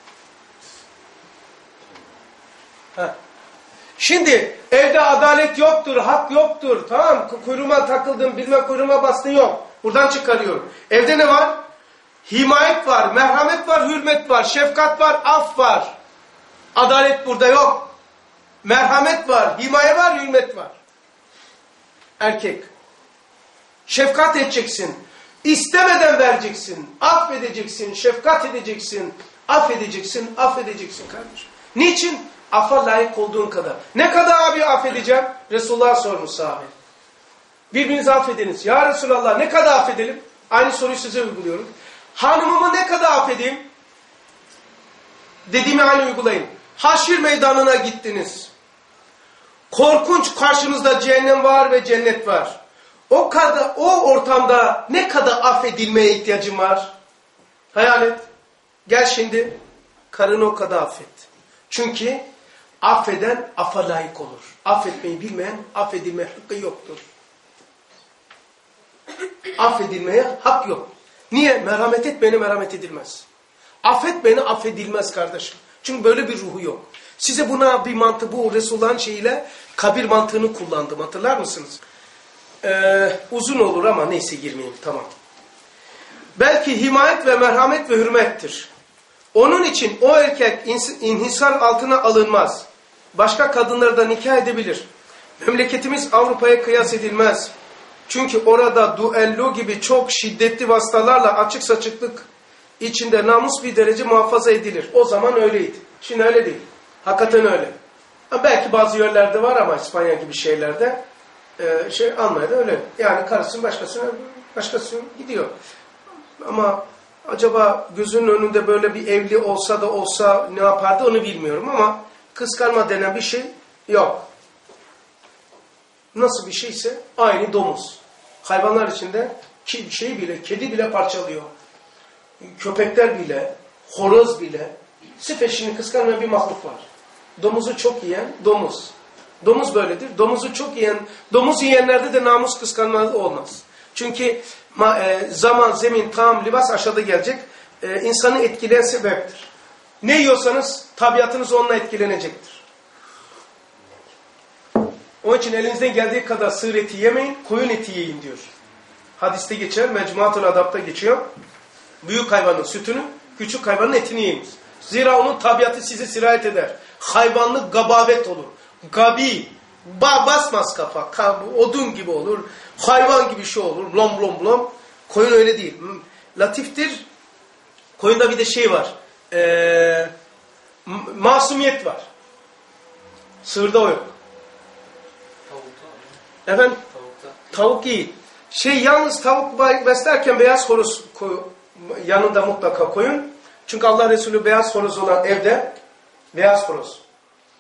Ha. Şimdi evde adalet yoktur, hak yoktur. Tamam, kuyruğuma takıldın, bilmem kuyruğuma bastın yok. Buradan çıkarıyorum. Evde ne var? Himayet var, merhamet var, hürmet var, şefkat var, af var. Adalet burada yok. Merhamet var, himaye var, hürmet var. Erkek. Şefkat edeceksin. İstemeden vereceksin. Affedeceksin, şefkat edeceksin. Affedeceksin, affedeceksin kardeşim. Niçin? Affa layık olduğun kadar. Ne kadar abi affedeceğim? Resulullah sormuş sahabe. Birbirinizi affediniz. Ya Resulallah ne kadar affedelim? Aynı soruyu size uyguluyorum. Hanımımı ne kadar affedeyim? Dediğimi aynı uygulayın. Haşir meydanına gittiniz. Korkunç, karşınızda cehennem var ve cennet var. O kadar, o ortamda ne kadar affedilmeye ihtiyacın var? Hayal et. Gel şimdi karını o kadar affet. Çünkü affeden affa layık olur. Affetmeyi bilmeyen affedilme hakkı yoktur. Affedilmeye hak yok. Niye? Merhamet et beni, merhamet edilmez. Affet beni, affedilmez kardeşim. Çünkü böyle bir ruhu yok. Size buna bir mantı, bu Resulullah'ın şeyiyle kabir mantığını kullandım. Hatırlar mısınız? Ee, uzun olur ama neyse girmeyeyim. Tamam. Belki himayet ve merhamet ve hürmettir. Onun için o erkek inhisar altına alınmaz. Başka kadınları da nikah edebilir. Memleketimiz Avrupa'ya kıyas edilmez. Çünkü orada duello gibi çok şiddetli vasıtalarla açık saçıklık içinde namus bir derece muhafaza edilir. O zaman öyleydi. Şimdi öyle değil. Hakikaten öyle. Ha, belki bazı yerlerde var ama İspanya gibi şeylerde e, şey Almanya'da öyle. Yani karısının başkasına başkasına gidiyor. Ama acaba gözünün önünde böyle bir evli olsa da olsa ne yapardı onu bilmiyorum ama kıskanma denen bir şey yok. Nasıl bir şeyse aynı domuz. Hayvanlar içinde şey bile, kedi bile parçalıyor. Köpekler bile, horoz bile. Sırf eşini kıskanmayan bir mahluk var. Domuzu çok yiyen domuz. Domuz böyledir. Domuzu çok yiyen, domuz yiyenlerde de namus kıskanma olmaz. Çünkü ma, e, zaman, zemin, tam, libas aşağıda gelecek. E, insanı etkileyen sebeptir. Ne yiyorsanız tabiatınız onunla etkilenecektir. Onun için elinizden geldiği kadar sığır eti yemeyin, koyun eti yiyin diyor. Hadiste geçer, Mecmuatul Adab'da geçiyor. Büyük hayvanın sütünü, küçük hayvanın etini yiyiniz. Zira onun tabiatı size sirayet eder. Hayvanlık gababet olur. Gabi, ba basmaz kafa, kab odun gibi olur. Hayvan gibi şey olur, lom lom lom. Koyun öyle değil. Latiftir. Koyunda bir de şey var. Ee, masumiyet var. Sığırda o yok. Tavukta. Efendim? Tavukta. Tavuk iyi. Şey yalnız tavuk beslerken beyaz horoz yanında mutlaka koyun. Çünkü Allah Resulü beyaz horoz olan evde beyaz horoz.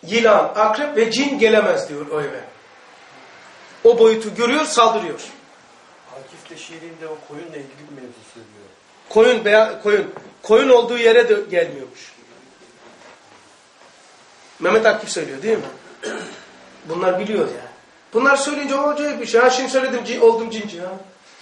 yılan, akrep ve cin gelemez diyor o eve. O boyutu görüyor, saldırıyor. Akif de şiirinde o koyunla ilgili bir mevzu söylüyor. Koyun veya koyun. Koyun olduğu yere de gelmiyormuş. Mehmet Akif söylüyor değil mi? Bunlar biliyor ya. Bunlar söyleyince o acayip bir şey. Ha şimdi söyledim cin, oldum cinci ya.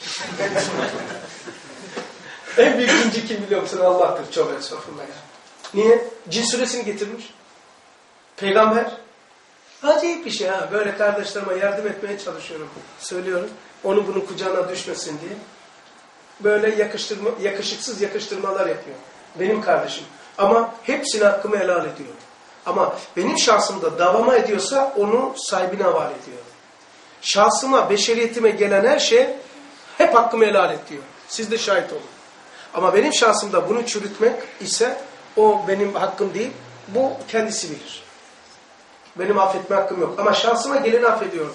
En büyük cinci kim biliyor musun? Allah'tır. Çok estağfurullah ya. Niye? Cin suresini getirmiş. Peygamber. Acayip bir şey ha. Böyle kardeşlerime yardım etmeye çalışıyorum. Söylüyorum. Onun bunun kucağına düşmesin diye. Böyle yakıştırma, yakışıksız yakıştırmalar yapıyor. Benim kardeşim. Ama hepsini hakkımı helal ediyorum. Ama benim şahsımda davama ediyorsa onu sahibine havale ediyorum. Şahsıma, beşeriyetime gelen her şey hep hakkımı helal et diyor. Siz de şahit olun. Ama benim şahsımda bunu çürütmek ise o benim hakkım değil. Bu kendisi bilir. Benim affetme hakkım yok. Ama şahsıma geleni affediyorum.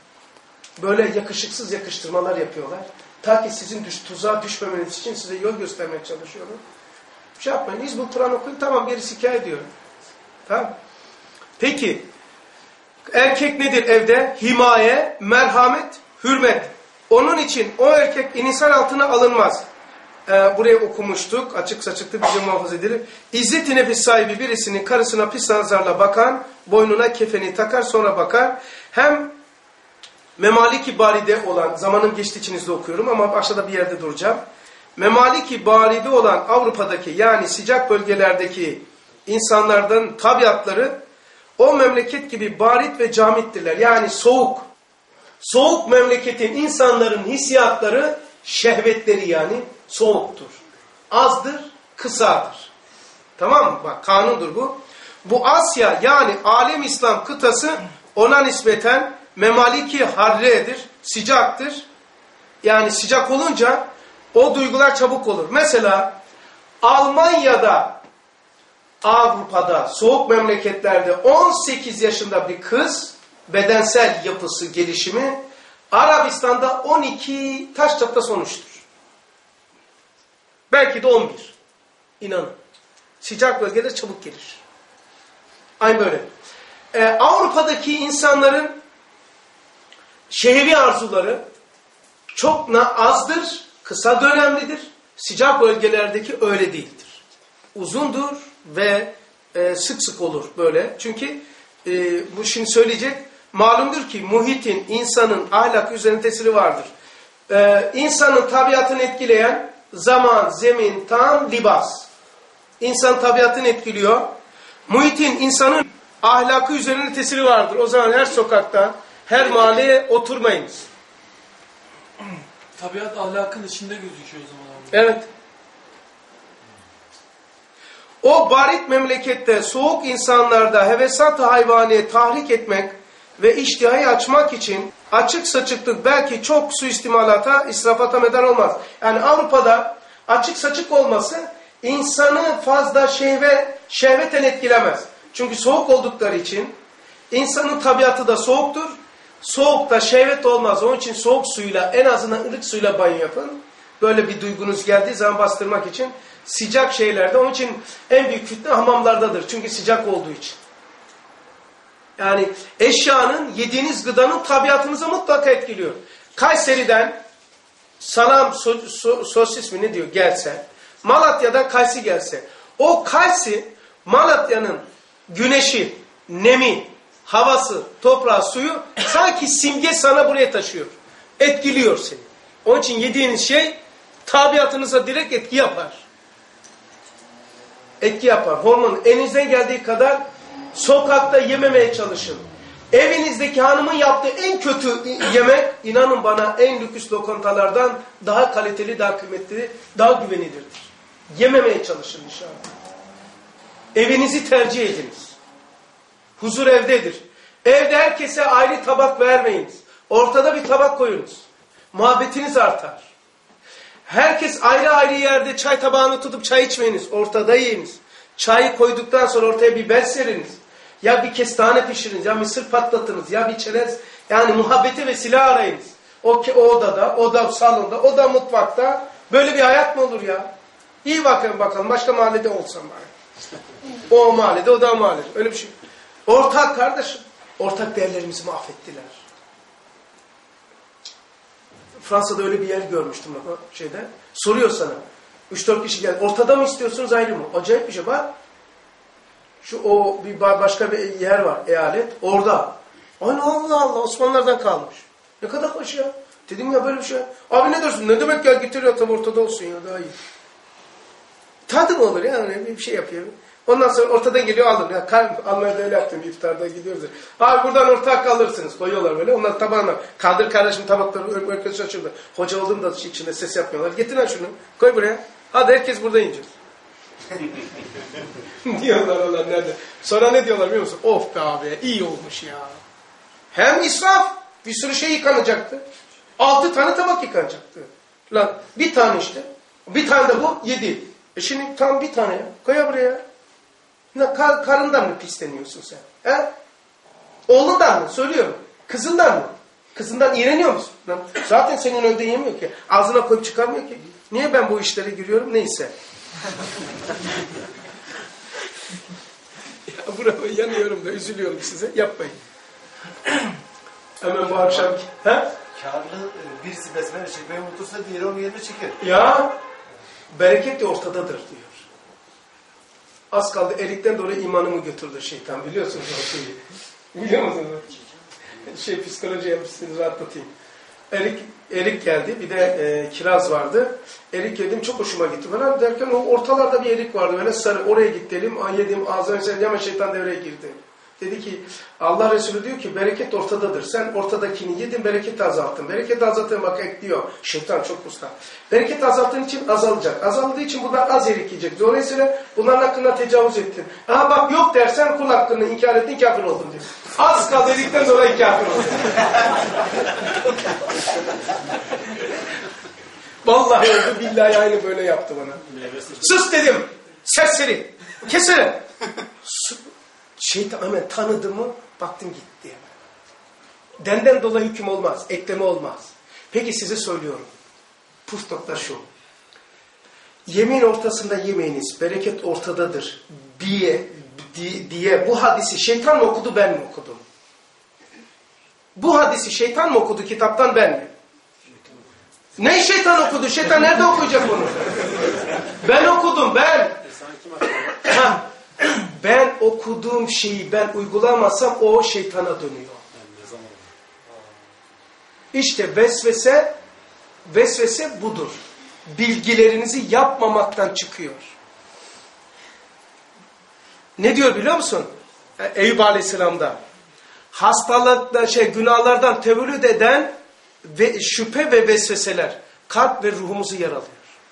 Böyle yakışıksız yakıştırmalar yapıyorlar. Ta ki sizin düş, tuzağa düşmemeniz için size yol göstermeye çalışıyorum. Bir şey yapmayın. İzbul Kur'an okuyun. Tamam, gerisi hikaye diyorum. Tamam. Peki. Erkek nedir evde? Himaye, merhamet, hürmet. Onun için o erkek insan altına alınmaz. Ee, buraya okumuştuk. Açık saçıklı bize muhafaza edilir. İzzet-i nefis sahibi birisinin karısına pis nazarla bakan, boynuna kefeni takar sonra bakar. Hem Memalik-i Baride olan, zamanım geçtiği için hızlı okuyorum ama aşağıda bir yerde duracağım. Memalik-i Baride olan Avrupa'daki yani sıcak bölgelerdeki insanlardan tabiatları o memleket gibi barit ve camittirler. Yani soğuk. Soğuk memleketin insanların hissiyatları, şehvetleri yani soğuktur. Azdır, kısadır. Tamam mı? Bak kanundur bu. Bu Asya yani alem İslam kıtası ona nispeten Memaliki harredir, sıcaktır. Yani sıcak olunca o duygular çabuk olur. Mesela Almanya'da, Avrupa'da, soğuk memleketlerde on sekiz yaşında bir kız bedensel yapısı, gelişimi Arabistan'da on iki taş çatla sonuçtur. Belki de on bir. İnanın. Sıcak bölgede çabuk gelir. Aynı böyle. Ee, Avrupa'daki insanların şehvi arzuları çok azdır, kısa dönemlidir. Sıcak bölgelerdeki öyle değildir. Uzundur ve e, sık sık olur böyle. Çünkü e, bu şimdi söyleyecek, malumdur ki muhitin, insanın ahlak üzerine tesiri vardır. E, insanın tabiatını etkileyen zaman, zemin, tam, libas. İnsan tabiatını etkiliyor. Muhitin, insanın ahlakı üzerine tesiri vardır. O zaman her sokakta, her mahalleye oturmayınız. Tabiat ahlakın içinde gözüküyor o zaman abi. Evet. O barit memlekette soğuk insanlarda hevesat-ı hayvaniye tahrik etmek ve iştihayı açmak için açık saçıklık belki çok suistimalata, israfata medar olmaz. Yani Avrupa'da açık saçık olması insanı fazla şehve, şehveten etkilemez. Çünkü soğuk oldukları için insanın tabiatı da soğuktur. Soğukta şehvet olmaz. Onun için soğuk suyla, en azından ılık suyla banyo yapın. Böyle bir duygunuz geldiği zaman bastırmak için. Sıcak şeylerde, onun için en büyük fitne hamamlardadır. Çünkü sıcak olduğu için. Yani eşyanın, yediğiniz gıdanın tabiatınıza mutlaka etkiliyor. Kayseri'den salam, so, so, sosis mi ne diyor gelse, Malatya'dan kaysi gelse, o kaysi Malatya'nın güneşi, nemi, havası, toprağı, suyu sanki simge sana buraya taşıyor. Etkiliyor seni. Onun için yediğiniz şey tabiatınıza direkt etki yapar. Etki yapar. Hormon elinizden geldiği kadar sokakta yememeye çalışın. Evinizdeki hanımın yaptığı en kötü yemek, inanın bana, en lüks lokantalardan daha kaliteli, daha kıymetli, daha güvenilirdir. Yememeye çalışın inşallah. Evinizi tercih ediniz. Huzur evdedir. Evde herkese ayrı tabak vermeyiniz. Ortada bir tabak koyunuz. Muhabbetiniz artar. Herkes ayrı ayrı yerde çay tabağını tutup çay içmeyiniz. Ortada yiyiniz. Çayı koyduktan sonra ortaya biber seriniz. Ya bir kestane pişiriniz, ya mısır patlatınız, ya bir çerez. Yani muhabbete vesile arayınız. O, o odada, o da salonda, o da mutfakta. Böyle bir hayat mı olur ya? İyi bakın bakalım, başka mahallede olsam bari. O mahallede, o da mahallede. Öyle bir şey. Ortak kardeşim. Ortak değerlerimizi mahvettiler. Fransa'da öyle bir yer görmüştüm bak şeyde. Soruyor sana. Üç dört kişi geldi. Ortada mı istiyorsunuz ayrı mı? Acayip bir şey bak. Şu o bir başka bir yer var. Eyalet. Orada. Aynı Allah Allah. Osmanlılardan kalmış. Ne kadar hoş ya. Dedim ya böyle bir şey. Abi ne dersin? Ne demek gel getiriyor tam ortada olsun ya daha iyi. Tadı mı olur yani bir şey yapıyor. Ondan sonra ortadan geliyor alın. Ya kar, Almanya'da öyle yaptım. İftarda gidiyoruz. Abi buradan ortak alırsınız. Koyuyorlar böyle. Onlar tabağına. Kaldır kardeşim tabakları. Herkes şaşırdı. Hoca oldum da içinde ses yapmıyorlar. Getirin şunu. Koy buraya. Hadi herkes burada yiyecek. Diyorlar Allah nerede. Sonra ne diyorlar biliyor musun? Of be abi iyi olmuş ya. Hem israf. Bir sürü şey yıkanacaktı. Altı tane tabak yıkanacaktı. Lan bir tane işte. Bir tane de bu yedi. E şimdi tam bir tane ya. Koy buraya. Ne, kar, karından mı pisleniyorsun sen? He? Oğlundan mı? Söylüyorum. Kızından mı? Kızından iğreniyor musun? Lan, zaten senin önünde yemiyor ki. Ağzına koyup çıkarmıyor ki. Niye ben bu işlere giriyorum? Neyse. Ya bravo yanıyorum da üzülüyorum size. Yapmayın. Hemen bu akşam. He? Karlı birisi besmele çekmeyi unutursa diğeri onun yerine çeker. Ya bereket de ortadadır diyor. Az kaldı erikten dolayı imanımı götürdü şeytan biliyorsunuz o şeyi. Biliyor musunuz? Şey psikoloji yapmışsınız rahatlatayım. Erik, erik geldi bir de e, kiraz vardı. Erik yedim çok hoşuma gitti falan derken o ortalarda bir erik vardı böyle sarı oraya gidelim yedim ağzına sen hemen şeytan devreye girdi. Dedi ki Allah Resulü diyor ki bereket ortadadır. Sen ortadakini yedin bereketi azalttın. Bereketi azalttın bak ekliyor. Şeytan çok usta. Bereketi azalttığın için azalacak. Azaldığı için bunlar az erik yiyecek. Dolayısıyla bunların hakkında tecavüz ettin. Aha bak yok dersen kul hakkını inkar ettin kafir oldun diyor. Az kaldı erikten dolayı kafir oldun. Vallahi oldu billahi aynı böyle yaptı bana. Sus dedim. Serseri. Keserim. Şeytan hemen tanıdı mı baktım gitti. Denden dolayı hüküm olmaz. Ekleme olmaz. Peki size söylüyorum. Puf nokta şu. Yemin ortasında yemeyiniz. Bereket ortadadır. Diye, diye bu hadisi şeytan mı okudu ben mi okudum? Bu hadisi şeytan mı okudu kitaptan ben mi? Ne şeytan okudu? Şeytan nerede okuyacak onu? Ben okudum ben. Ha. Ben okuduğum şeyi ben uygulamazsam o şeytana dönüyor. İşte vesvese, vesvese budur. Bilgilerinizi yapmamaktan çıkıyor. Ne diyor biliyor musun? Eyüp Aleyhisselam'da. Hastalıkta şey günahlardan tevellüt eden ve şüphe ve vesveseler kalp ve ruhumuzu yaralıyor.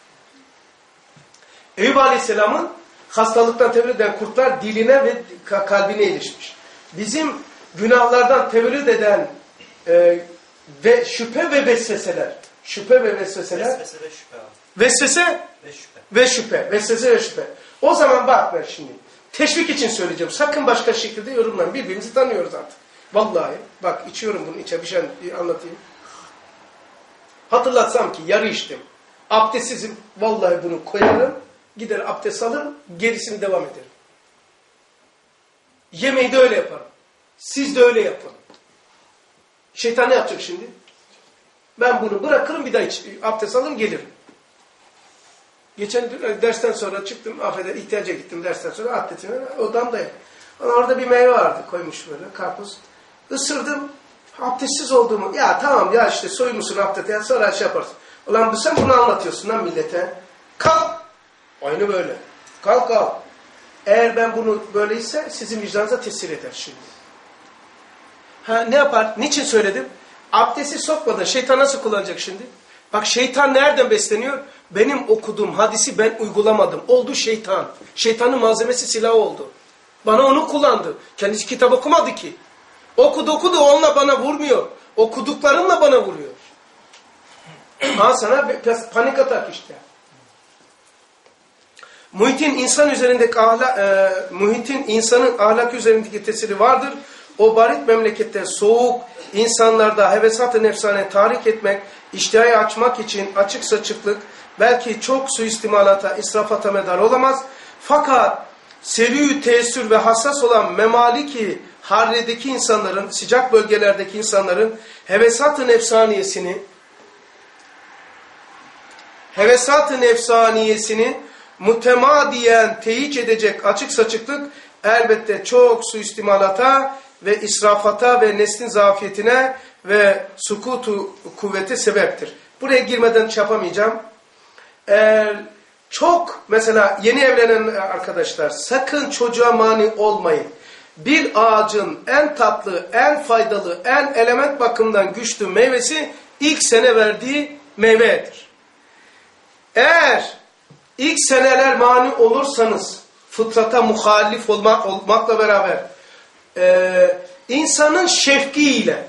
Eyüp Aleyhisselam'ın hastalıktan tevellüt eden kurtlar diline ve kalbine ilişmiş. Bizim günahlardan tevellüt eden e, ve şüphe ve vesveseler. Şüphe ve vesveseler. Vesvese ve şüphe. Vesvese Ve şüphe. ve şüphe. Vesvese ve şüphe. O zaman bak ben şimdi. Teşvik için söyleyeceğim. Sakın başka şekilde yorumlayın. Birbirimizi tanıyoruz artık. Vallahi bak içiyorum bunu içe bir şey anlatayım. Hatırlatsam ki yarı içtim. Abdestsizim. Vallahi bunu koyarım. Gider abdest alırım. Gerisini devam ederim. Yemeği de öyle yaparım. Siz de öyle yapın. Şeytan ne yapacak şimdi? Ben bunu bırakırım bir daha iç, abdest alırım gelirim. Geçen dersten sonra çıktım. Affeder ihtiyaca gittim dersten sonra atletime odamdayım. Orada bir meyve vardı koymuş böyle karpuz. Isırdım. Abdestsiz olduğumu. Ya tamam ya işte soymuşsun abdesti sonra şey yaparsın. Ulan sen bunu anlatıyorsun lan millete. Kalk. Aynı böyle. Kalk kalk. Eğer ben bunu böyleyse sizin vicdanınıza tesir eder şimdi. Ha ne yapar? Niçin söyledim? Abdesti sokmadan şeytan nasıl kullanacak şimdi? Bak şeytan nereden besleniyor? Benim okuduğum hadisi ben uygulamadım. Oldu şeytan. Şeytanın malzemesi silah oldu. Bana onu kullandı. Kendisi kitap okumadı ki. Okudu okudu onunla bana vurmuyor. Okuduklarımla bana vuruyor. Ha sana biraz panik atak işte. Muhitin insan üzerindeki ahlak, e, muhitin insanın ahlak üzerindeki tesiri vardır. O barit memlekette soğuk insanlarda hevesat-ı nefsane tahrik etmek, iştihayı açmak için açık saçıklık belki çok suistimalata, israfata medar olamaz. Fakat seri-ü teessür ve hassas olan memaliki Harre'deki insanların, sıcak bölgelerdeki insanların hevesat-ı nefsaniyesini hevesat-ı nefsaniyesini mütemadiyen teyit edecek açık saçıklık elbette çok suistimalata ve israfata ve neslin zafiyetine ve sukutu kuvvete sebeptir. Buraya girmeden yapamayacağım. Eğer çok mesela yeni evlenen arkadaşlar sakın çocuğa mani olmayın. Bir ağacın en tatlı, en faydalı, en element bakımından güçlü meyvesi ilk sene verdiği meyvedir. Eğer ilk seneler mani olursanız fıtrata muhalif olmak, olmakla beraber e, insanın şefkiyle,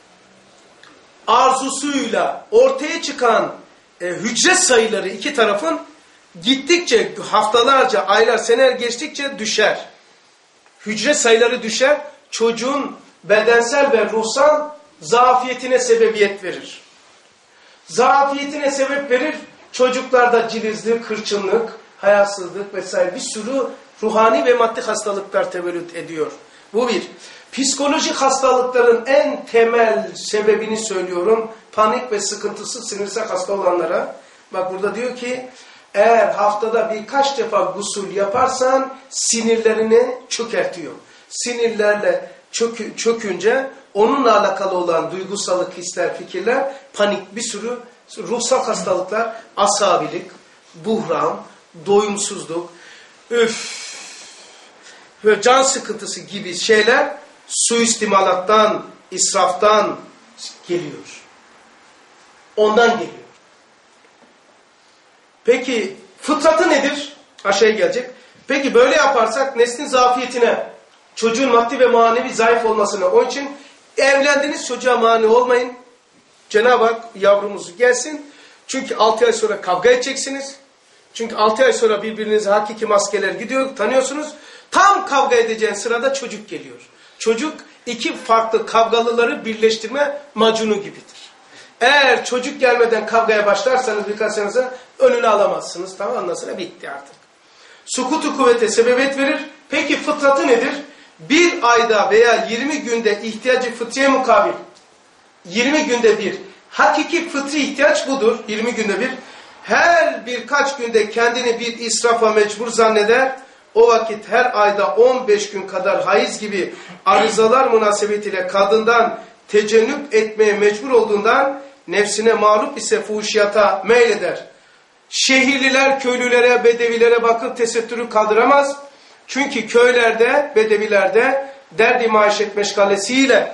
arzusuyla ortaya çıkan e, hücre sayıları iki tarafın gittikçe haftalarca, aylar, seneler geçtikçe düşer. Hücre sayıları düşer, çocuğun bedensel ve ruhsal zafiyetine sebebiyet verir. Zafiyetine sebep verir, çocuklarda cilizlik, hırçınlık, hayasızlık vesaire bir sürü ruhani ve maddi hastalıklar tevellüt ediyor. Bu bir. Psikolojik hastalıkların en temel sebebini söylüyorum. Panik ve sıkıntısı sinirsel hasta olanlara. Bak burada diyor ki eğer haftada birkaç defa gusül yaparsan sinirlerini çökertiyor. Sinirlerle çökü, çökünce onunla alakalı olan duygusallık, hisler, fikirler, panik, bir sürü ruhsal hastalıklar, asabilik, buhran, doyumsuzluk, öf ve can sıkıntısı gibi şeyler suistimalattan, israftan geliyor. Ondan geliyor. Peki fıtratı nedir? Aşağıya gelecek. Peki böyle yaparsak neslin zafiyetine, çocuğun maddi ve manevi zayıf olmasına, onun için evlendiniz çocuğa mani olmayın. Cenab-ı Hak yavrumuzu gelsin. Çünkü altı ay sonra kavga edeceksiniz. Çünkü altı ay sonra birbirinize hakiki maskeler gidiyor, tanıyorsunuz. Tam kavga edeceğin sırada çocuk geliyor. Çocuk iki farklı kavgalıları birleştirme macunu gibidir. Eğer çocuk gelmeden kavgaya başlarsanız birkaç sene sonra önünü alamazsınız. Tamam, ondan sonra bitti artık. Sukutu kuvvete sebebiyet verir. Peki fıtratı nedir? Bir ayda veya yirmi günde ihtiyacı fıtriye mukabil. yirmi günde bir. Hakiki fıtri ihtiyaç budur. yirmi günde bir. Her birkaç günde kendini bir israfa mecbur zanneder. O vakit her ayda on beş gün kadar hayız gibi arızalar münasebetiyle kadından tecennüp etmeye mecbur olduğundan nefsine mağlup ise fuhuşiyata meyleder. Şehirliler köylülere, bedevilere bakıp tesettürü kaldıramaz. Çünkü köylerde, bedevilerde derdi maişet meşgalesiyle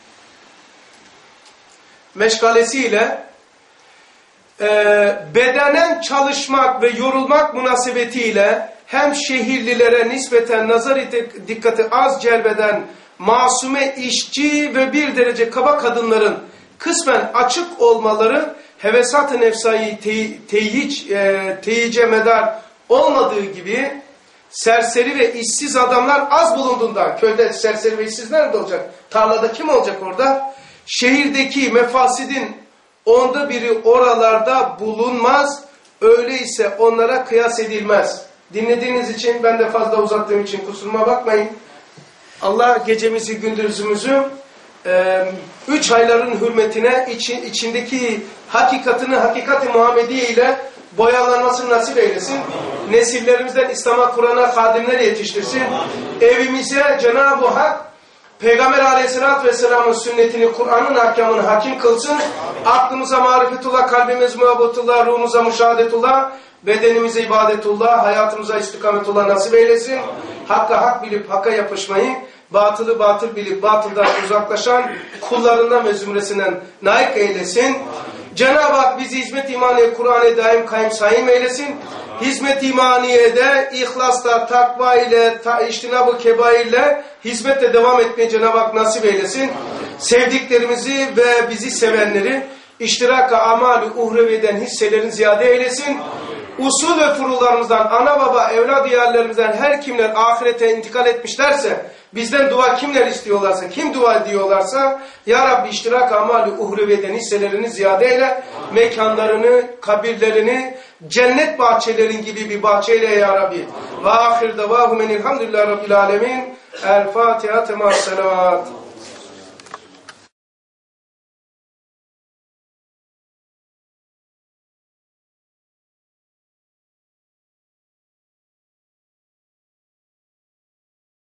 meşgalesiyle e, bedenen çalışmak ve yorulmak münasebetiyle hem şehirlilere nispeten nazar dikkati az celbeden masume işçi ve bir derece kaba kadınların kısmen açık olmaları hevesat-ı nefsayı teyic, e, teyice medar olmadığı gibi serseri ve işsiz adamlar az bulunduğundan, köyde serseri ve işsiz nerede olacak? Tarlada kim olacak orada? Şehirdeki mefasidin onda biri oralarda bulunmaz, öyleyse onlara kıyas edilmez. Dinlediğiniz için, ben de fazla uzattığım için kusuruma bakmayın. Allah gecemizi, gündüzümüzü e, üç ayların hürmetine için, içindeki hakikatini, hakikat-i Muhammediye ile boyalanmasını nasip eylesin. Nesillerimizden İslam'a, Kur'an'a hadimler yetiştirsin. Evimize Cenab-ı Hak Peygamber Aleyhisselatü Vesselam'ın sünnetini, Kur'an'ın ahkamını hakim kılsın. Aklımıza marifetullah, kalbimize muhabbetullah, ruhumuza müşahadetullah, bedenimize ibadetullah, hayatımıza istikametullah nasip eylesin. Hakka hak bilip hakka yapışmayı, batılı batıl bilip batıldan uzaklaşan kullarından ve zümresinden naik eylesin. Cenab-ı Hak bizi hizmet imaniye, Kur'an'a daim kaim sayım eylesin. Hizmet imaniyede, ihlasla, takva ile, ta, iştinab-ı kebairle hizmette devam etmeye Cenab-ı Hak nasip eylesin. Sevdiklerimizi ve bizi sevenleri iştiraka amal-i uhreviden hisselerin ziyade eylesin. Usul ve furularımızdan, ana baba, evlad yerlerimizden her kimler ahirete intikal etmişlerse, bizden dua kimler istiyorlarsa, kim dua ediyorlarsa, Ya Rabbi iştirak amali uhreviyeden hisselerini ziyade eyle, mekanlarını, kabirlerini, cennet bahçelerin gibi bir bahçeyle Ya Rabbi. Ve ahir davahum enilhamdülillah Rabbil alemin. El Fatiha tema selavat.